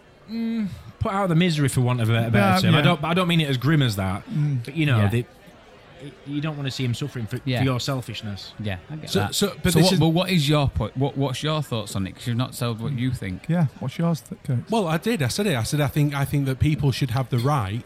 Speaker 6: put out of the misery, for want of a better, better
Speaker 7: Yeah,
Speaker 6: term. I
Speaker 7: yeah.
Speaker 6: don't. I don't mean it as grim as that, but you know,
Speaker 8: Yeah.
Speaker 6: they, you don't want to see him suffering for,
Speaker 8: Yeah.
Speaker 6: for your selfishness.
Speaker 8: yeah, I get
Speaker 3: So,
Speaker 8: that.
Speaker 3: so, but
Speaker 8: so
Speaker 3: this
Speaker 8: what,
Speaker 3: is,
Speaker 8: but what is your point? What, what's your thoughts on it? Because you've not told what you think.
Speaker 7: Yeah. What's yours, Kurt?
Speaker 3: well, I did. I said it. I said I think I think that people should have the right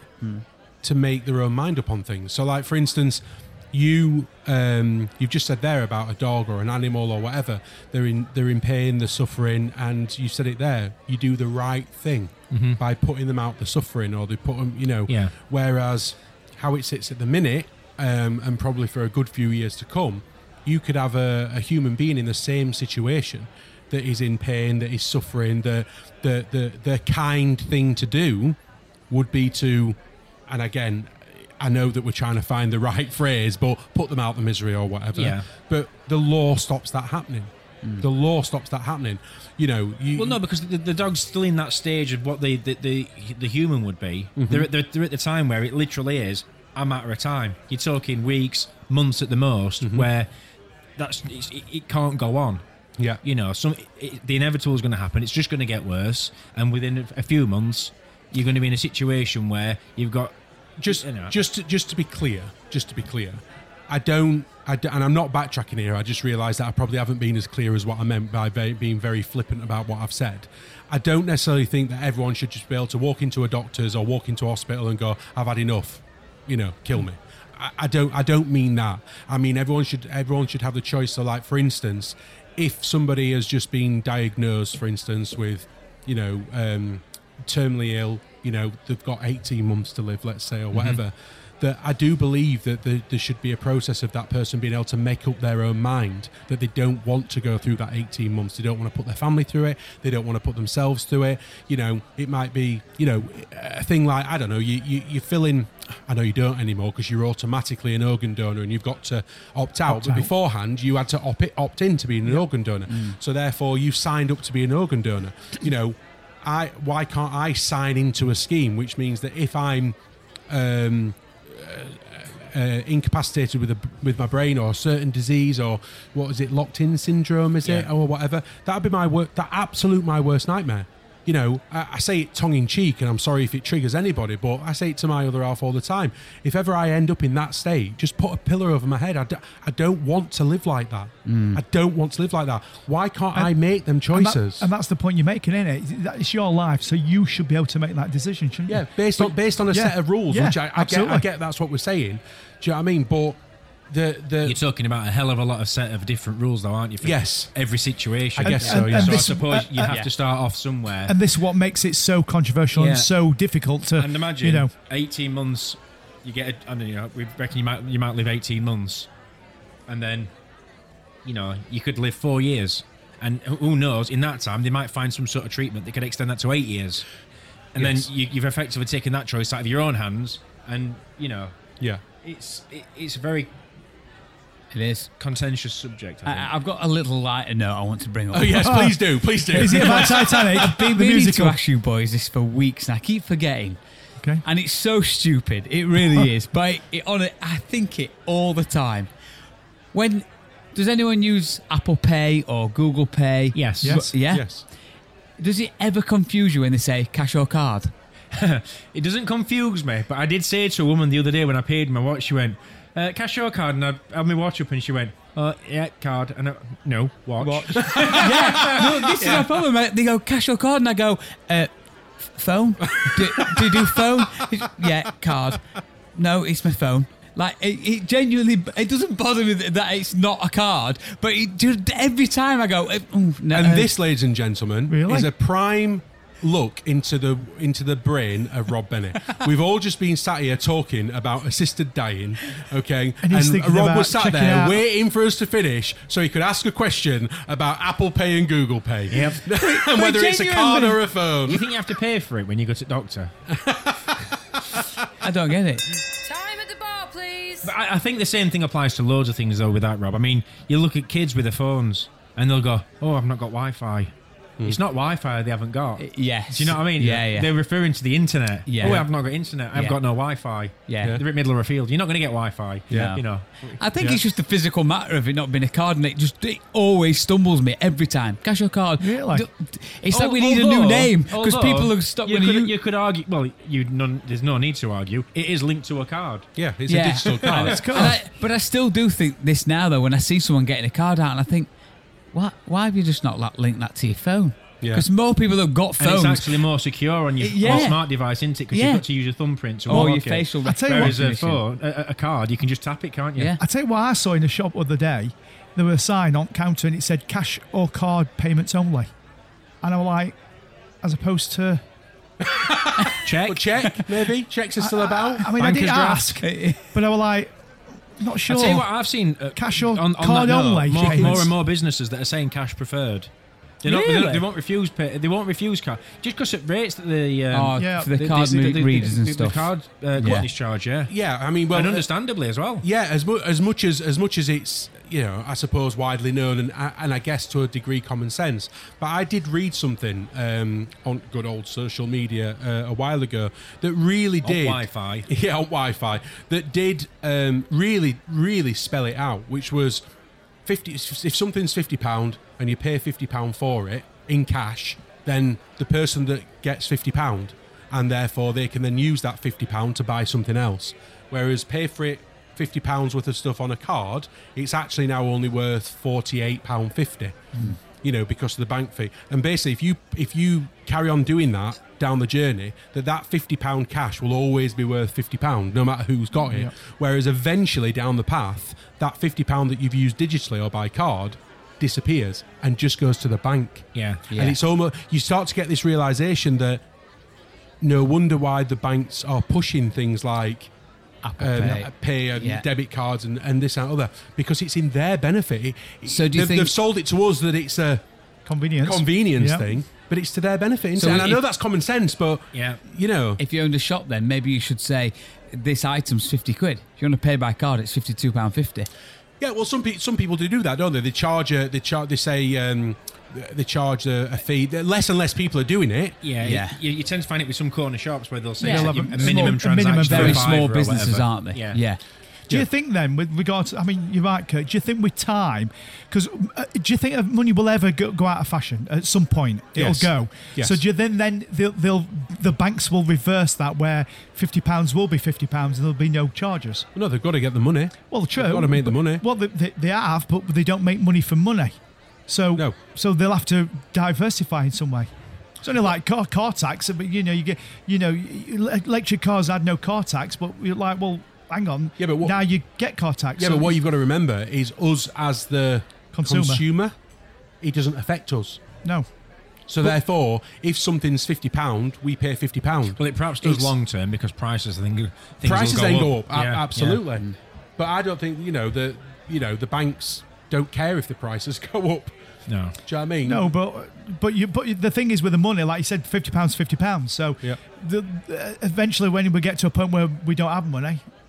Speaker 3: to make their own mind up on things. So, like for instance, you um, you've just said there about a dog or an animal or whatever. They're in they're in pain, they're suffering, and you said it there. You do the right thing by putting them out the suffering, or they put them, you know.
Speaker 6: Yeah.
Speaker 3: Whereas how it sits at the minute, um, and probably for a good few years to come, you could have a, a human being in the same situation that is in pain, that is suffering. The the the the kind thing to do would be to, and again, I know that we're trying to find the right phrase, but put them out the misery or whatever.
Speaker 6: Yeah.
Speaker 3: But the law stops that happening. The law stops that happening. You know. You,
Speaker 6: Well, no, because the, the dog's still in that stage of what the the, the, the human would be. They're, at the, they're at the time where it literally is a matter of time. You're talking weeks, months at the most, where that's it's, it, it can't go on.
Speaker 3: Yeah.
Speaker 6: You know, some it, the inevitable is going to happen. It's just going to get worse, and within a, a few months, you're going to be in a situation where you've got
Speaker 3: Just,
Speaker 6: you know,
Speaker 3: just, to, just to be clear, just to be clear, I don't, I don't, and I'm not backtracking here. I just realised that I probably haven't been as clear as what I meant by very, being very flippant about what I've said. I don't necessarily think that everyone should just be able to walk into a doctor's or walk into a hospital and go, "I've had enough," you know, kill me. I, I don't, I don't mean that. I mean everyone should, everyone should have the choice. So, like for instance, if somebody has just been diagnosed, for instance, with, you know, um, terminally ill, you know, they've got eighteen months to live, let's say, or whatever, that I do believe that there, there should be a process of that person being able to make up their own mind that they don't want to go through that eighteen months. They don't want to put their family through it. They don't want to put themselves through it. You know, it might be, you know, a thing like, I don't know, you, you, you fill in, I know you don't anymore because you're automatically an organ donor and you've got to opt out.
Speaker 7: Opt
Speaker 3: but
Speaker 7: out.
Speaker 3: beforehand, you had to opt, it, opt in to being an organ donor. So therefore, you signed up to be an organ donor. You know, I why can't I sign into a scheme which means that if I'm um, uh, uh, incapacitated with a, with my brain or a certain disease or what is it, locked in syndrome, is it,
Speaker 6: Yeah.
Speaker 3: or whatever, that'd be my wor- that absolute my worst nightmare. You know, I, I say it tongue in cheek, and I'm sorry if it triggers anybody, but I say it to my other half all the time. If ever I end up in that state, just put a pillar over my head. I, do, I don't want to live like that. I don't want to live like that. Why can't I
Speaker 7: And-
Speaker 3: make them
Speaker 7: And, that-
Speaker 3: choices?
Speaker 7: and that's the point you're making, isn't it? That- It's your life, so you should be able to make that decision, shouldn't you?
Speaker 3: Yeah, based on based on a
Speaker 7: Yeah.
Speaker 3: set of rules,
Speaker 7: Yeah,
Speaker 3: which I, I get.
Speaker 7: absolutely.
Speaker 3: I get that's what we're saying. Do you know what I mean? But the the
Speaker 6: you're talking about a hell of a lot of set of different rules, though, aren't you? For
Speaker 3: Yes.
Speaker 6: every situation.
Speaker 3: I guess
Speaker 7: And-
Speaker 3: so.
Speaker 7: and-
Speaker 3: Yeah.
Speaker 7: and
Speaker 6: So I
Speaker 7: this-
Speaker 6: suppose you
Speaker 7: uh,
Speaker 6: have
Speaker 8: yeah.
Speaker 6: to start off somewhere.
Speaker 7: And this is what makes it so controversial
Speaker 6: Yeah.
Speaker 7: and so difficult to,
Speaker 6: And imagine
Speaker 7: you know,
Speaker 6: eighteen months. You get, a, I don't know. We reckon you might you might live eighteen months, and then, you know, you could live four years, and who knows? In that time, they might find some sort of treatment that could extend that to eight years, and
Speaker 3: Yes.
Speaker 6: then you, you've effectively taken that choice out of your own hands, and you know,
Speaker 3: yeah.
Speaker 6: it's it, it's very.
Speaker 8: It is.
Speaker 6: contentious subject. I think.
Speaker 8: I, I've got a little lighter note I want to bring up.
Speaker 3: Oh yes, please do, please do.
Speaker 7: Is it about Titanic?
Speaker 8: I've been
Speaker 7: the
Speaker 8: meaning to
Speaker 7: musical.
Speaker 8: ask you boys this for weeks, and I keep forgetting.
Speaker 7: Okay.
Speaker 8: And it's so stupid. It really is. But it, it, on it, I think it all the time. When does anyone use Apple Pay or Google Pay?
Speaker 6: Yes.
Speaker 7: Yes.
Speaker 8: Yeah.
Speaker 3: Yes.
Speaker 8: Does it ever confuse you when they say cash or card?
Speaker 6: It doesn't confuse me, but I did say to a woman the other day when I paid my watch, she went, uh, cash or card? And I had my watch up and she went, uh, yeah, card. And I, no, watch.
Speaker 8: yeah. No, this is my problem. mate. They go cash or card, and I go, uh, f- phone? do, do you do phone? Yeah, card. No, it's my phone. Like, it, it genuinely, it doesn't bother me that, that it's not a card, but it just, every time I go, oh, no.
Speaker 3: And this, ladies and gentlemen,
Speaker 7: Really?
Speaker 3: is a prime look into the into the brain of Rob Bennett. We've all just been sat here talking about assisted dying, okay?
Speaker 7: And he's thinking
Speaker 3: Rob
Speaker 7: about
Speaker 3: was sat
Speaker 7: checking
Speaker 3: there
Speaker 7: out-
Speaker 3: waiting for us to finish so he could ask a question about Apple Pay and Google Pay.
Speaker 6: Yep.
Speaker 3: And whether it's a card or a phone.
Speaker 6: You think you have to pay for it when you go to the doctor?
Speaker 8: I don't get it.
Speaker 2: Time at the bar, please.
Speaker 6: But I, I think the same thing applies to loads of things, though, with that, Rob. I mean, you look at kids with their phones, and they'll go, oh, I've not got Wi-Fi. It's not Wi-Fi they haven't got.
Speaker 8: Yes.
Speaker 6: Do you know what I mean?
Speaker 8: Yeah, yeah.
Speaker 6: They're referring to the internet.
Speaker 8: Yeah.
Speaker 6: Oh, I've not got internet. I've
Speaker 8: Yeah.
Speaker 6: got no Wi-Fi.
Speaker 8: Yeah.
Speaker 6: They're in the middle of a field. You're not going to get Wi-Fi.
Speaker 8: Yeah.
Speaker 6: You know.
Speaker 8: I think
Speaker 3: Yeah.
Speaker 8: it's just the physical matter of it not being a card, and it just it always stumbles me every time. Cash or card?
Speaker 7: Really?
Speaker 8: D- It's like we
Speaker 6: Al-
Speaker 8: need a new
Speaker 6: although-
Speaker 8: name because
Speaker 6: although
Speaker 8: people have stopped
Speaker 6: you
Speaker 8: when
Speaker 6: could,
Speaker 8: you.
Speaker 6: you could argue. Well, you none, there's no need to argue. It is linked to a card.
Speaker 3: Yeah, it's
Speaker 8: Yeah.
Speaker 3: a digital card.
Speaker 7: It's cool.
Speaker 8: And I- but I still do think this now, though, when I see someone getting a card out, and I think, why, why have you just not like, linked that to your phone?
Speaker 3: Yeah.
Speaker 8: Because more people have got
Speaker 6: And
Speaker 8: phones.
Speaker 6: it's actually more secure on your
Speaker 8: Yeah.
Speaker 6: more smart device, isn't it? Because
Speaker 8: Yeah.
Speaker 6: you've got to use your thumbprint to
Speaker 8: or
Speaker 6: unlock
Speaker 8: your
Speaker 6: it.
Speaker 8: facial
Speaker 7: I tell you what-
Speaker 6: Whereas a
Speaker 8: recognition.
Speaker 6: phone, a, a card, you can just tap it, can't you?
Speaker 8: Yeah.
Speaker 7: I tell you what I saw in a shop the other day. There was a sign on counter and it said cash or card payments only. And I was like, as opposed to...
Speaker 6: Check.
Speaker 3: Well, check, maybe. Checks are still about.
Speaker 7: I mean, I
Speaker 6: Banker's
Speaker 7: didn't
Speaker 6: draft.
Speaker 7: ask, but I was like, not sure.
Speaker 6: I'll tell you what I've seen. Uh,
Speaker 7: Cash or
Speaker 6: on, on
Speaker 7: card
Speaker 6: that note,
Speaker 7: only
Speaker 6: More,
Speaker 7: payments.
Speaker 6: more and more businesses that are saying cash preferred. They're not, they,
Speaker 8: Really?
Speaker 6: don't, they won't refuse. Pay, they won't refuse card just because it rates that the um,
Speaker 8: Oh,
Speaker 7: Yeah.
Speaker 8: for the
Speaker 6: the-
Speaker 8: card
Speaker 6: the-
Speaker 8: mo-
Speaker 6: the- the-
Speaker 8: readers and
Speaker 6: the-
Speaker 8: stuff.
Speaker 6: The card uh,
Speaker 8: Yeah.
Speaker 6: companies charge, yeah,
Speaker 3: Yeah, I mean, well,
Speaker 6: and
Speaker 3: uh,
Speaker 6: understandably as well.
Speaker 3: yeah, as, mu- as much as as much as it's, you know, I suppose widely known and and I guess to a degree common sense. But I did read something um, on good old social media uh, a while ago that really
Speaker 6: On
Speaker 3: did
Speaker 6: Wi-Fi.
Speaker 3: yeah, on Wi-Fi that did um, really really spell it out, which was fifty. If something's fifty pound and you pay fifty pound for it in cash, then the person that gets fifty pound, and therefore they can then use that fifty pound to buy something else. Whereas pay for it fifty pounds worth of stuff on a card, it's actually now only worth forty-eight pounds fifty. Mm. You know, because of the bank fee. And basically, if you if you carry on doing that down the journey, that that fifty pound cash will always be worth fifty pound, no matter who's got it.
Speaker 7: Yeah.
Speaker 3: Whereas eventually down the path, that fifty pound that you've used digitally or by card disappears and just goes to the bank.
Speaker 6: Yeah.
Speaker 8: Yeah.
Speaker 3: And it's almost, you start to get this realization that no wonder why the banks are pushing things like
Speaker 8: Apple
Speaker 3: um,
Speaker 8: Pay.
Speaker 3: pay and
Speaker 8: Yeah.
Speaker 3: debit cards and, and this and other, because it's in their benefit. It-
Speaker 8: So do you
Speaker 3: they've,
Speaker 8: think-
Speaker 3: they've sold it to us that it's a
Speaker 7: Convenience.
Speaker 3: convenience
Speaker 7: Yeah.
Speaker 3: thing, but it's to their benefit.
Speaker 8: So
Speaker 3: and I
Speaker 8: if-
Speaker 3: know that's common sense, but
Speaker 6: Yeah.
Speaker 3: you know,
Speaker 8: If you owned a shop, then maybe you should say this item's fifty quid. If you want to pay by card, it's fifty-two pound fifty.
Speaker 3: yeah. Well, some pe- some people do do that, don't they? They charge a they charge they say um, they charge a, a fee. Less and less people are doing it.
Speaker 6: Yeah,
Speaker 8: Yeah.
Speaker 6: You, you tend to find it with some corner shops where they'll say
Speaker 8: Yeah.
Speaker 6: a,
Speaker 7: They'll have
Speaker 6: a
Speaker 7: a
Speaker 6: minimum
Speaker 7: small- a minimum
Speaker 6: transaction,
Speaker 8: Very
Speaker 6: of five
Speaker 8: small
Speaker 6: or
Speaker 8: businesses,
Speaker 6: whatever.
Speaker 8: aren't they?
Speaker 6: Yeah.
Speaker 8: yeah.
Speaker 7: Do
Speaker 3: Yeah.
Speaker 7: you think then, with regard to, I mean, you're right, Kurt, do you think with time, because uh, do you think that money will ever go, go out of fashion at some point? It'll
Speaker 3: Yes.
Speaker 7: go.
Speaker 3: Yes.
Speaker 7: So do you then, then they'll, they'll, the banks will reverse that where fifty pounds will be fifty pounds and there'll be no charges?
Speaker 3: No, they've got to get the money.
Speaker 7: Well, true.
Speaker 3: They've got to make the
Speaker 7: but-
Speaker 3: money.
Speaker 7: Well, they, they, they have, but they don't make money from money. So,
Speaker 3: No.
Speaker 7: so they'll have to diversify in some way. It's only like car, car tax, but you know, you get, you know, electric cars had no car tax, but you're like, well, hang on.
Speaker 3: Yeah, but what-
Speaker 7: now you get car tax.
Speaker 3: Yeah,
Speaker 7: so
Speaker 3: but what you've got to remember is us as the
Speaker 7: Consumer.
Speaker 3: consumer, it doesn't affect us.
Speaker 7: no.
Speaker 3: So therefore, if something's fifty pound, we pay fifty pound.
Speaker 6: Well, it perhaps does
Speaker 3: It's-
Speaker 6: long term because prices, I think, things
Speaker 3: Prices
Speaker 6: will
Speaker 3: then
Speaker 6: go
Speaker 3: go
Speaker 6: up.
Speaker 3: up, a-
Speaker 6: Yeah,
Speaker 3: absolutely.
Speaker 6: yeah.
Speaker 3: But I don't think you know the you know the banks don't care if the prices go up.
Speaker 6: No.
Speaker 3: Do you know what I mean?
Speaker 7: No, but but you but the thing is with the money, like you said, fifty pounds, fifty pounds. So
Speaker 3: Yeah.
Speaker 7: the, uh, eventually, when we get to a point where we don't have money,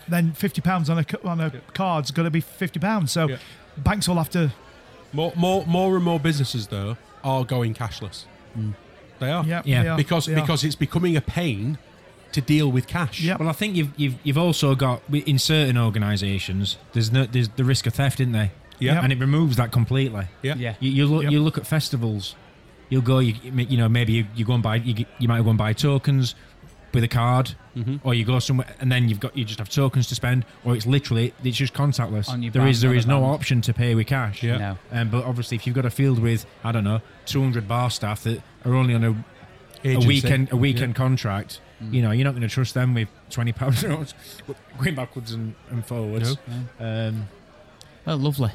Speaker 7: then fifty pounds on a cu- on a card's got to be fifty pounds. So
Speaker 3: Yeah.
Speaker 7: banks will have to.
Speaker 3: More, more, more and more businesses though are going cashless. They are.
Speaker 7: Yeah,
Speaker 6: Yeah.
Speaker 7: they are,
Speaker 3: because
Speaker 7: they are.
Speaker 3: because it's becoming a pain to deal with cash.
Speaker 7: Yep.
Speaker 6: Well, I think you've you've you've also got in certain organisations there's no there's the risk of theft, isn't there?
Speaker 3: Yeah.
Speaker 6: And it removes that completely.
Speaker 3: Yeah.
Speaker 8: Yeah.
Speaker 6: You, you look
Speaker 7: Yep.
Speaker 6: you look at festivals. You'll go. You, you know maybe you, you go and buy you, get- you might go and buy tokens with a card,
Speaker 3: Mm-hmm.
Speaker 6: or you go somewhere and then you've got you just have tokens to spend, or it's literally it's just contactless.
Speaker 8: On your
Speaker 6: There
Speaker 8: band,
Speaker 6: is there
Speaker 8: on
Speaker 6: is
Speaker 8: a
Speaker 6: no
Speaker 8: band.
Speaker 6: option to pay with cash.
Speaker 3: Yeah.
Speaker 8: No.
Speaker 6: Um, but obviously, if you've got a field with I don't know two hundred bar staff that are only on a a
Speaker 3: Agency.
Speaker 6: weekend a weekend contract,
Speaker 8: Mm.
Speaker 6: you know, you're not going to trust them with twenty pounds notes going backwards and, and forwards. Um,
Speaker 8: Oh, lovely.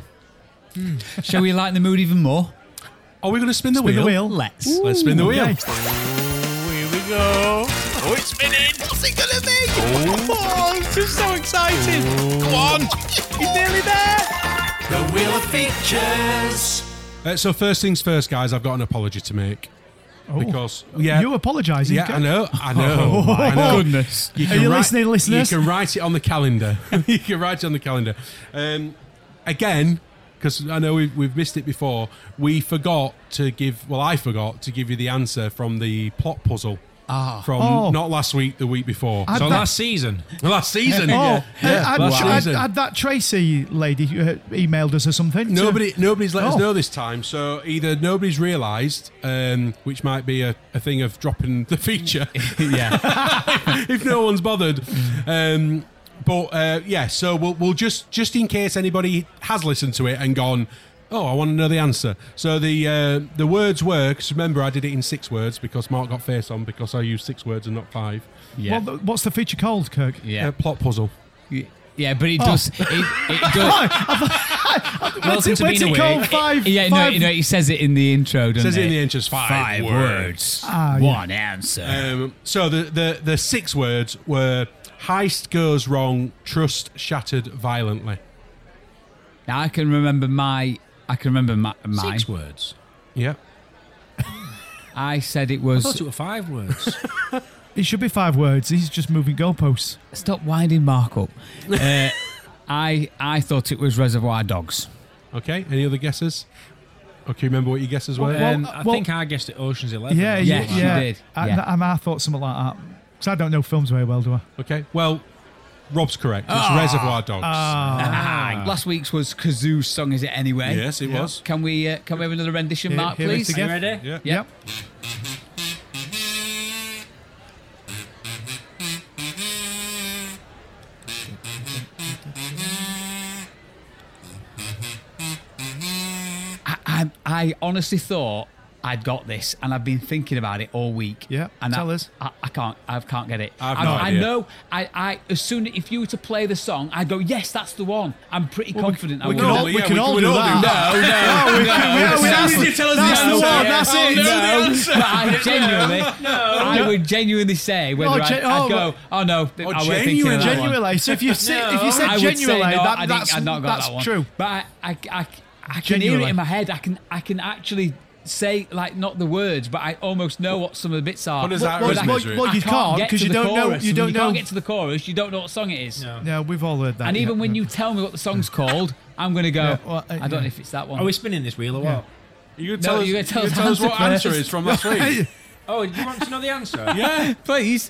Speaker 8: Shall we lighten the mood even more?
Speaker 3: Are we going to spin the
Speaker 7: Spin
Speaker 3: wheel?
Speaker 7: the wheel.
Speaker 8: Let's.
Speaker 3: Let's spin the wheel.
Speaker 7: Okay.
Speaker 1: Here we go. Oh, it's spinning. What's it gonna be? Oh, this is so exciting. Go on. He's nearly there.
Speaker 5: The Wheel of Features.
Speaker 3: Uh, so first things first, guys. I've got an apology to make
Speaker 7: Oh.
Speaker 3: because yeah,
Speaker 7: You apologising?
Speaker 3: yeah, I know, I know,
Speaker 7: Oh,
Speaker 3: I know.
Speaker 7: goodness.
Speaker 3: You
Speaker 7: Are
Speaker 3: can
Speaker 7: you
Speaker 3: write-
Speaker 7: listening, listeners?
Speaker 3: You can write it on the calendar. You can write it on the calendar. Um, again, because I know we've, we've missed it before, we forgot to give, well, I forgot to give you the answer from the plot puzzle.
Speaker 8: Ah.
Speaker 3: From
Speaker 7: Oh.
Speaker 3: not last week, the week before.
Speaker 7: I-
Speaker 6: so
Speaker 7: that-
Speaker 6: last season,
Speaker 3: last season.
Speaker 7: Oh,
Speaker 3: Yeah.
Speaker 7: had,
Speaker 3: Last
Speaker 7: had-
Speaker 3: season.
Speaker 7: had that Tracy lady uh, emailed us or something? to-
Speaker 3: Nobody, nobody's let us
Speaker 7: Oh.
Speaker 3: know this time. So either nobody's realised, um, which might be a, a thing of dropping the feature,
Speaker 8: Yeah.
Speaker 3: if no one's bothered. Um, but uh, yeah, so we'll, we'll just just in case anybody has listened to it and gone, oh, I want to know the answer. So the uh, the words were, because remember I did it in six words because Mark got face on because I used six words and not five.
Speaker 8: Yeah.
Speaker 7: What the- what's the feature called, Kirk?
Speaker 8: Yeah.
Speaker 3: Uh, plot puzzle.
Speaker 8: Yeah, but it does. It, it does.
Speaker 7: What's it, what's it called? Five.
Speaker 8: Yeah, no,
Speaker 7: five-
Speaker 8: you know, he says it in the intro, doesn't
Speaker 3: Says it in the
Speaker 8: it?
Speaker 3: entrance. Five,
Speaker 8: Five
Speaker 3: words.
Speaker 8: words,
Speaker 7: Ah, yeah.
Speaker 8: one answer.
Speaker 3: Um, so the, the the six words were heist goes wrong, trust shattered violently.
Speaker 8: Now I can remember my. I can remember my, mine.
Speaker 6: six words.
Speaker 3: Yeah.
Speaker 8: I said it
Speaker 6: I
Speaker 8: was.
Speaker 6: thought it were five words.
Speaker 7: It should be five words. He's just moving goalposts.
Speaker 8: Stop winding Mark up. Uh, I I thought it was Reservoir Dogs.
Speaker 3: Okay. Any other guesses? Okay, remember what your guesses were?
Speaker 7: Well,
Speaker 6: um, I
Speaker 7: well-
Speaker 6: think I guessed it Ocean's Eleven.
Speaker 7: Yeah,
Speaker 8: Yeah,
Speaker 7: yeah,
Speaker 8: you
Speaker 7: yeah.
Speaker 8: did.
Speaker 7: I,
Speaker 8: Yeah.
Speaker 7: and I thought something like that. Because I don't know films very well, do I?
Speaker 3: Okay. Well, Rob's correct. It's
Speaker 8: Ah.
Speaker 3: Reservoir Dogs.
Speaker 8: Last week's was Kazoo's song, is it anyway?
Speaker 3: Yes, it was.
Speaker 8: Can we uh, can we have another rendition,
Speaker 7: Here-
Speaker 8: Mark,
Speaker 7: here it
Speaker 8: please?
Speaker 7: again.
Speaker 8: Are you ready?
Speaker 3: Yeah.
Speaker 8: Yep. I, I, I honestly thought I'd got this, and I've been thinking about it all week.
Speaker 7: Yeah,
Speaker 8: and
Speaker 7: tell
Speaker 8: I,
Speaker 7: us.
Speaker 8: I, I can't. I can't get it.
Speaker 3: I've
Speaker 8: I,
Speaker 3: no
Speaker 8: I
Speaker 3: idea.
Speaker 8: know. I, I as soon if you were to play the song, I'd go, yes, that's the one. I'm pretty confident. I
Speaker 7: we
Speaker 8: would.
Speaker 7: can all-
Speaker 3: all-
Speaker 7: we
Speaker 3: yeah,
Speaker 7: can
Speaker 3: we
Speaker 7: all
Speaker 3: can
Speaker 7: do
Speaker 3: all
Speaker 7: that.
Speaker 3: do that.
Speaker 8: No, no,
Speaker 7: we can-
Speaker 8: no.
Speaker 7: we- we-
Speaker 8: That's-
Speaker 7: we-
Speaker 3: tell us
Speaker 7: that's
Speaker 3: the
Speaker 7: the
Speaker 3: answer.
Speaker 7: one.
Speaker 3: Yeah.
Speaker 7: That's
Speaker 3: Oh,
Speaker 7: it.
Speaker 3: no, the
Speaker 7: No.
Speaker 3: answer.
Speaker 8: But I genuinely, I would genuinely say whether
Speaker 7: Oh,
Speaker 8: I'd,
Speaker 7: gen-
Speaker 8: I'd
Speaker 7: oh,
Speaker 8: go, oh no,
Speaker 3: Oh,
Speaker 8: I weren't thinking of that one.
Speaker 7: Genuinely. So if you said, if you said
Speaker 8: I would say
Speaker 7: genuinely,
Speaker 8: no,
Speaker 7: that,
Speaker 8: I
Speaker 7: that's,
Speaker 8: think I'd not got
Speaker 7: that's
Speaker 8: that one.
Speaker 7: true.
Speaker 8: But I, I, I, I can hear
Speaker 7: Genuinely.
Speaker 8: it in my head. I can, I can actually say like not the words, but I almost know what some of the bits are.
Speaker 3: What is
Speaker 8: But-
Speaker 3: that,
Speaker 8: but
Speaker 3: Rose
Speaker 8: I-
Speaker 3: Misery?
Speaker 7: Well,
Speaker 8: I
Speaker 7: you can't,
Speaker 8: get
Speaker 7: 'cause
Speaker 8: to
Speaker 7: you
Speaker 8: the
Speaker 7: don't know-
Speaker 8: chorus.
Speaker 7: you
Speaker 8: When
Speaker 7: don't
Speaker 8: you
Speaker 7: know-
Speaker 8: can't get to the chorus. You don't know what song it is.
Speaker 7: Yeah, we've all heard that.
Speaker 8: And even
Speaker 7: yeah.
Speaker 8: when you tell me what the song's called, I'm going to go.
Speaker 7: Yeah, well, uh,
Speaker 8: I don't
Speaker 7: yeah.
Speaker 8: know if it's that one.
Speaker 6: Are we spinning this wheel or what?
Speaker 3: You can
Speaker 8: No,
Speaker 3: tell us,
Speaker 8: you
Speaker 3: you
Speaker 8: gotta tell
Speaker 3: can
Speaker 8: us
Speaker 3: tell us
Speaker 8: the
Speaker 3: what
Speaker 8: answer
Speaker 3: answer
Speaker 8: first.
Speaker 3: is from last week.
Speaker 6: Oh, you want to know the answer?
Speaker 3: Yeah.
Speaker 8: Please.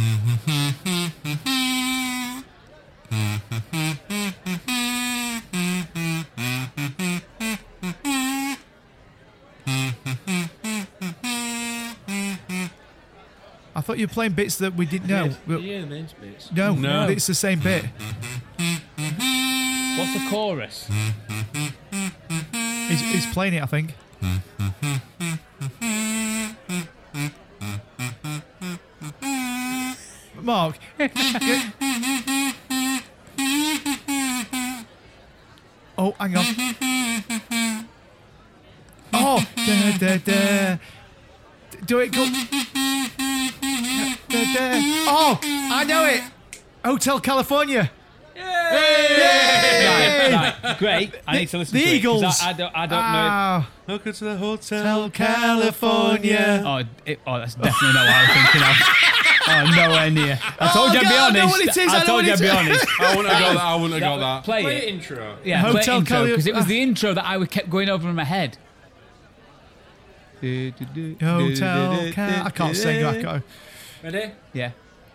Speaker 7: I thought you were playing bits that we didn't know. Well,
Speaker 6: Yeah, the main bits.
Speaker 7: No,
Speaker 3: No.
Speaker 7: it's the same bit.
Speaker 8: What's the chorus?
Speaker 7: He's, he's playing it, I think. Mark. Oh, hang on. Oh, da, da, da. Do it, go. Da, da. Oh, I know it. Hotel California.
Speaker 8: Right, right, great. I need to listen
Speaker 7: The
Speaker 8: to it, 'cause
Speaker 7: Eagles.
Speaker 8: I, I don't, I don't
Speaker 7: Ah,
Speaker 3: Welcome to the Hotel
Speaker 7: Hotel California.
Speaker 8: know. Oh, it, oh, that's definitely not what I was thinking of. Oh nowhere near. I told
Speaker 7: Oh,
Speaker 8: you I'd be
Speaker 7: God, I know
Speaker 8: honest.
Speaker 7: what it is, I
Speaker 8: I
Speaker 7: know
Speaker 8: told
Speaker 7: what
Speaker 8: you
Speaker 7: it
Speaker 8: I'd be
Speaker 7: is.
Speaker 8: honest.
Speaker 3: I wouldn't have got that. I wouldn't have got that.
Speaker 8: Play
Speaker 1: Play
Speaker 8: it.
Speaker 1: it intro.
Speaker 8: Yeah, play it
Speaker 7: Hotel
Speaker 8: intro
Speaker 7: Cali-
Speaker 8: because it was the intro that I kept going over in my head.
Speaker 7: Hotel Cal- I can't sing. I can't.
Speaker 1: Ready?
Speaker 8: Yeah.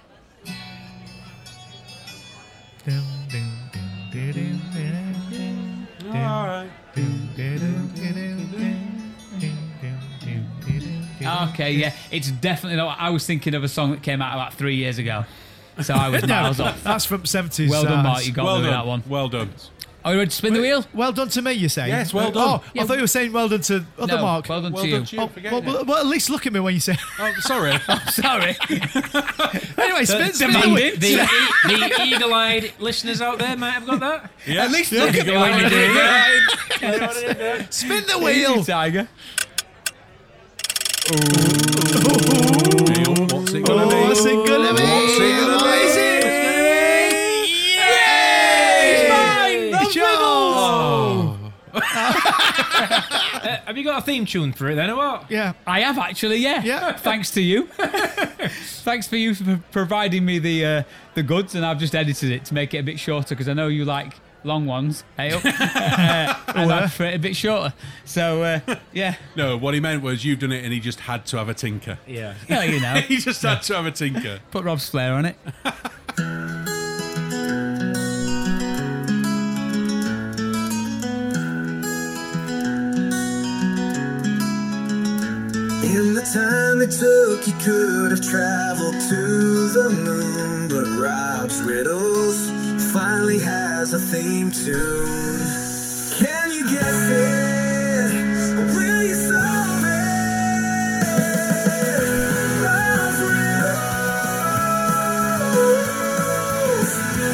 Speaker 8: Okay, yeah, it's definitely not. I was thinking of a song that came out about three years ago, so I was miles off.
Speaker 7: That's from seventies.
Speaker 8: Well done,
Speaker 7: uh,
Speaker 8: Mark. You got
Speaker 3: Well
Speaker 8: me with
Speaker 3: done.
Speaker 8: that one.
Speaker 3: Well done.
Speaker 8: Are you ready to spin the wheel?
Speaker 7: Well done to me, you say?
Speaker 3: Yes, well done.
Speaker 7: Oh, I thought you were saying well done to other
Speaker 8: No,
Speaker 7: Mark.
Speaker 8: well done
Speaker 3: Well
Speaker 8: to
Speaker 3: done
Speaker 8: you.
Speaker 3: to you.
Speaker 7: Oh,
Speaker 3: Forget
Speaker 7: well,
Speaker 3: it.
Speaker 7: well, well, at least look at me when you say.
Speaker 3: Oh, sorry.
Speaker 8: Sorry.
Speaker 7: Anyway, spin, spin the
Speaker 8: Demand
Speaker 7: wheel.
Speaker 8: it.
Speaker 1: The, the eagle-eyed listeners out there might have got that.
Speaker 3: Yeah.
Speaker 7: At least look at me when you do it. Spin the wheel.
Speaker 8: Easy, Tiger.
Speaker 3: What's it gonna be?
Speaker 7: Oh, what's it gonna be?
Speaker 3: What's it gonna be?
Speaker 7: What is it? It's yours.
Speaker 1: Uh, have you got a theme tune for it then, or what?
Speaker 7: Yeah.
Speaker 8: I have actually, yeah.
Speaker 7: Yeah.
Speaker 8: Thanks to you. Thanks for you for providing me the uh, the goods, and I've just edited it to make it a bit shorter because I know you like long ones. Hey, up. uh, and I've for it a bit shorter. So uh, yeah,
Speaker 3: No, what he meant was you've done it and he just had to have a tinker.
Speaker 1: Yeah.
Speaker 8: yeah, you know,
Speaker 3: He just had to have a tinker.
Speaker 8: put Rob's flair on it.
Speaker 9: In the time it took, you could have traveled to the moon. But Rob's Riddles finally has a theme tune. Can you guess it? Or will you solve it? Rob's Riddles.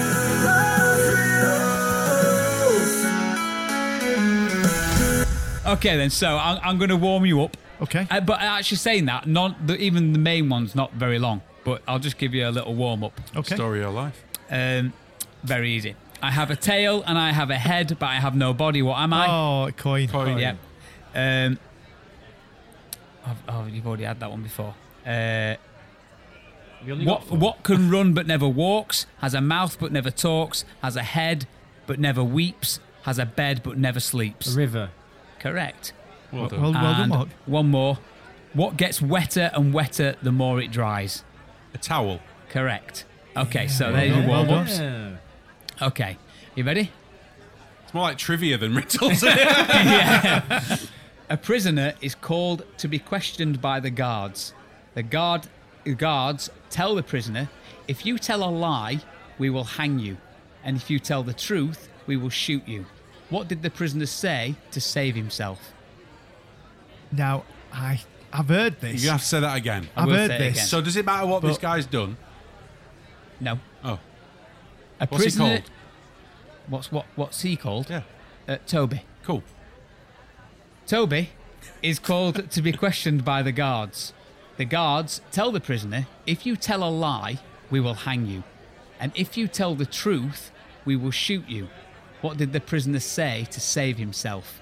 Speaker 9: Rob's Riddles.
Speaker 8: Okay, then. So I'm, I'm going to warm you up.
Speaker 7: Okay.
Speaker 8: Uh, but actually, saying that, not the, even the main one's not very long. But I'll just give you a little warm up.
Speaker 7: Okay.
Speaker 3: Story of your life.
Speaker 8: Um, very easy. I have a tail and I have a head, but I have no body. What am I?
Speaker 7: Oh, coin.
Speaker 3: Coin.
Speaker 8: Yeah. Um, I've- oh, you've already had that one before. Uh,
Speaker 1: Have you only
Speaker 8: what
Speaker 1: got four?
Speaker 8: what can run but never walks, has a mouth but never talks, has a head but never weeps, has a bed but never sleeps?
Speaker 1: A river.
Speaker 8: Correct.
Speaker 3: Well done.
Speaker 7: Well, well done,
Speaker 8: And
Speaker 7: Mark.
Speaker 8: one more. What gets wetter and wetter the more it dries?
Speaker 3: A towel.
Speaker 8: Correct. Okay, so there's your
Speaker 7: well
Speaker 8: warm
Speaker 7: done.
Speaker 8: ups.
Speaker 1: Yeah.
Speaker 8: Okay, you ready?
Speaker 3: It's more like trivia than riddles.
Speaker 8: Yeah. A prisoner is called to be questioned by the guards. The guard the guards tell the prisoner, if you tell a lie, we will hang you. And if you tell the truth, we will shoot you. What did the prisoner say to save himself?
Speaker 7: Now, I, I've heard this.
Speaker 3: You have to say that again.
Speaker 8: I
Speaker 7: I've
Speaker 8: will
Speaker 7: heard
Speaker 8: say it
Speaker 7: this.
Speaker 8: again.
Speaker 3: So does it matter what this
Speaker 7: But-
Speaker 3: guy's done?
Speaker 8: No.
Speaker 3: Oh,
Speaker 8: A
Speaker 3: what's he
Speaker 8: prisoner.
Speaker 3: called?
Speaker 8: What's what? What's he called?
Speaker 3: Yeah.
Speaker 8: Uh, Toby.
Speaker 3: Cool.
Speaker 8: Toby is called to be questioned by the guards. The guards tell the prisoner, if you tell a lie, we will hang you. And if you tell the truth, we will shoot you. What did the prisoner say to save himself?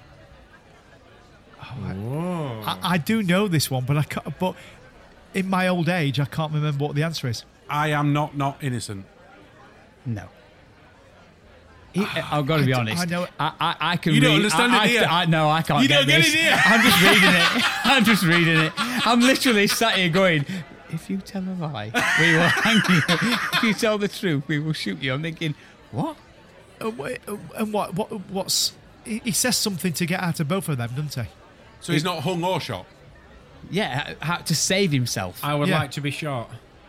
Speaker 7: I, I do know this one, but I can't, but in my old age, I can't remember what the answer is.
Speaker 3: I am not not innocent.
Speaker 8: No. He, I've got to
Speaker 7: I
Speaker 8: be
Speaker 7: d-
Speaker 8: honest.
Speaker 7: I know-
Speaker 8: I, I, I can
Speaker 3: You don't
Speaker 8: read.
Speaker 3: understand
Speaker 8: I,
Speaker 3: it,
Speaker 8: I,
Speaker 3: do you?
Speaker 8: I, no, I can't
Speaker 3: You
Speaker 8: get
Speaker 3: don't get
Speaker 8: this.
Speaker 3: it, do you?
Speaker 8: I'm just reading it. I'm just reading it. I'm literally sat here going, if you tell a lie, we will hang you. If you tell the truth, we will shoot you. I'm thinking, what?
Speaker 7: Uh, wait, uh, and what? What? What's? He, he says something to get out of both of them, doesn't he?
Speaker 3: So he's not hung or shot.
Speaker 8: Yeah, how to save himself.
Speaker 1: I would
Speaker 7: Yeah.
Speaker 1: like to be shot.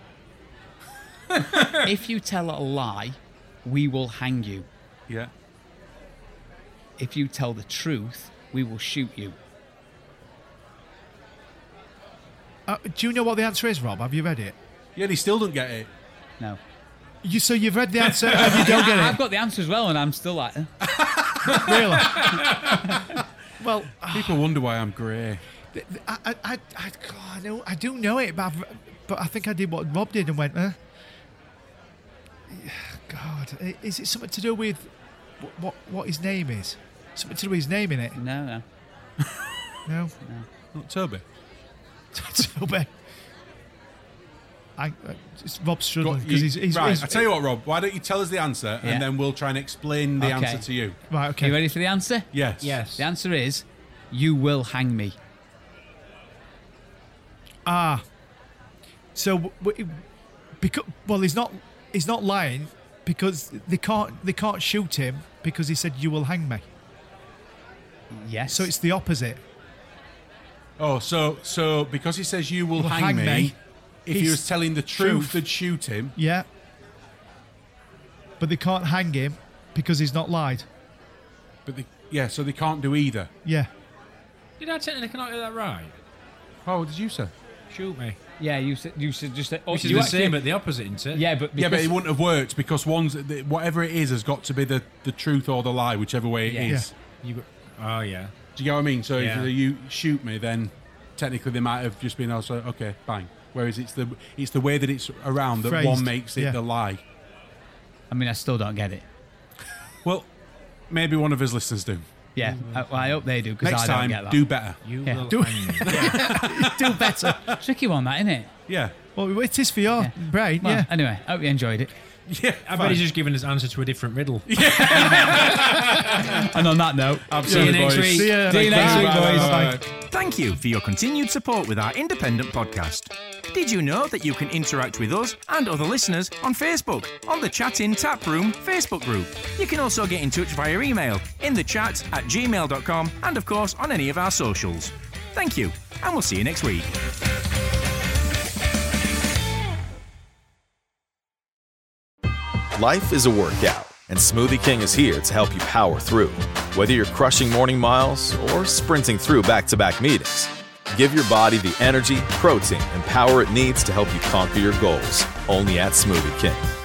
Speaker 8: If you tell a lie, we will hang you.
Speaker 3: Yeah.
Speaker 8: If you tell the truth, we will shoot you.
Speaker 7: Uh, do you know what the answer is, Rob? Have you read it?
Speaker 3: Yeah, and he still don't get it.
Speaker 8: No.
Speaker 7: You so you've read the answer and you don't get
Speaker 8: I've
Speaker 7: it?
Speaker 8: got the answer as well, and I'm still like, eh.
Speaker 7: Really? Well,
Speaker 3: People wonder why I'm grey.
Speaker 7: I, I, I, I, God, I know, I do know it, but I've, but I think I did what Rob did and went, eh? God, i- is it something to do with wh- what what his name is? Something to do with his name in it?
Speaker 8: no, no.
Speaker 7: No.
Speaker 3: Not Toby.
Speaker 7: Toby. I, uh, it's Rob's
Speaker 3: Go-
Speaker 7: struggling
Speaker 3: you-
Speaker 7: because he's, he's,
Speaker 3: right,
Speaker 7: he's
Speaker 3: I tell you what, Rob. Why don't you tell us the answer,
Speaker 8: Yeah.
Speaker 3: and then we'll try and explain the
Speaker 8: Okay.
Speaker 3: answer to you.
Speaker 7: right.
Speaker 8: Are
Speaker 7: Okay.
Speaker 8: you ready for the answer?
Speaker 3: Yes.
Speaker 6: Yes.
Speaker 8: The answer is, you will hang me.
Speaker 7: Ah. So, because well, he's not he's not lying because they can't they can't shoot him because he said you will hang me.
Speaker 8: Yes.
Speaker 7: So it's the opposite.
Speaker 3: Oh, so so because he says you will
Speaker 7: Will
Speaker 3: hang,
Speaker 7: hang
Speaker 3: me,
Speaker 7: me,
Speaker 3: if he
Speaker 7: he's-
Speaker 3: was telling the truth,
Speaker 7: truth.
Speaker 3: they'd shoot him.
Speaker 7: Yeah. But they can't hang him because he's not lied.
Speaker 3: But they, yeah, so they can't do either.
Speaker 7: Yeah.
Speaker 6: Did I technically not get that right?
Speaker 3: Oh, what did you say?
Speaker 6: Shoot me.
Speaker 8: Yeah, you said you said just. Oh,
Speaker 6: Which is
Speaker 8: you
Speaker 6: the
Speaker 8: actually-
Speaker 6: same, but the opposite, isn't it?
Speaker 8: Yeah, but
Speaker 3: Yeah, but
Speaker 8: because-
Speaker 3: it wouldn't have worked because one's the- whatever it is has got to be the, the truth or the lie, whichever way it is.
Speaker 8: Yeah.
Speaker 6: You. Oh yeah.
Speaker 3: Do you get what I mean? So
Speaker 6: Yeah.
Speaker 3: if you shoot me, then technically they might have just been also okay, bang. Whereas it's the it's the way that it's around that
Speaker 7: Phrased,
Speaker 3: one makes it
Speaker 7: yeah.
Speaker 3: the lie.
Speaker 8: I mean, I still don't get it.
Speaker 3: Well, maybe one of his listeners do.
Speaker 8: Yeah, I, well, I hope they do because
Speaker 3: Next
Speaker 8: I don't
Speaker 3: time,
Speaker 8: get that.
Speaker 3: do better.
Speaker 6: You
Speaker 8: Yeah.
Speaker 6: will
Speaker 7: Do-
Speaker 6: hang me.
Speaker 7: Do better.
Speaker 8: Tricky one, that, isn't it?
Speaker 3: Yeah.
Speaker 7: Well, it is for your
Speaker 8: Yeah.
Speaker 7: brain.
Speaker 8: Well,
Speaker 7: yeah.
Speaker 8: anyway, I hope you enjoyed it.
Speaker 3: Yeah.
Speaker 6: I bet he's just giving his answer to a different riddle.
Speaker 8: And on that note,
Speaker 6: See you next
Speaker 3: boys.
Speaker 6: week.
Speaker 7: See ya.
Speaker 8: See you next
Speaker 7: Bye.
Speaker 8: week,
Speaker 7: Bye.
Speaker 8: boys.
Speaker 7: Bye.
Speaker 10: Thank you for your continued support with our independent podcast. Did you know that you can interact with us and other listeners on Facebook, on the Chat In Tap Room Facebook group? You can also get in touch via email, in the chat at gmail dot com, and of course on any of our socials. Thank you, and we'll see you next week.
Speaker 11: Life is a workout, and Smoothie King is here to help you power through. Whether you're crushing morning miles or sprinting through back-to-back meetings, give your body the energy, protein, and power it needs to help you conquer your goals. Only at Smoothie King.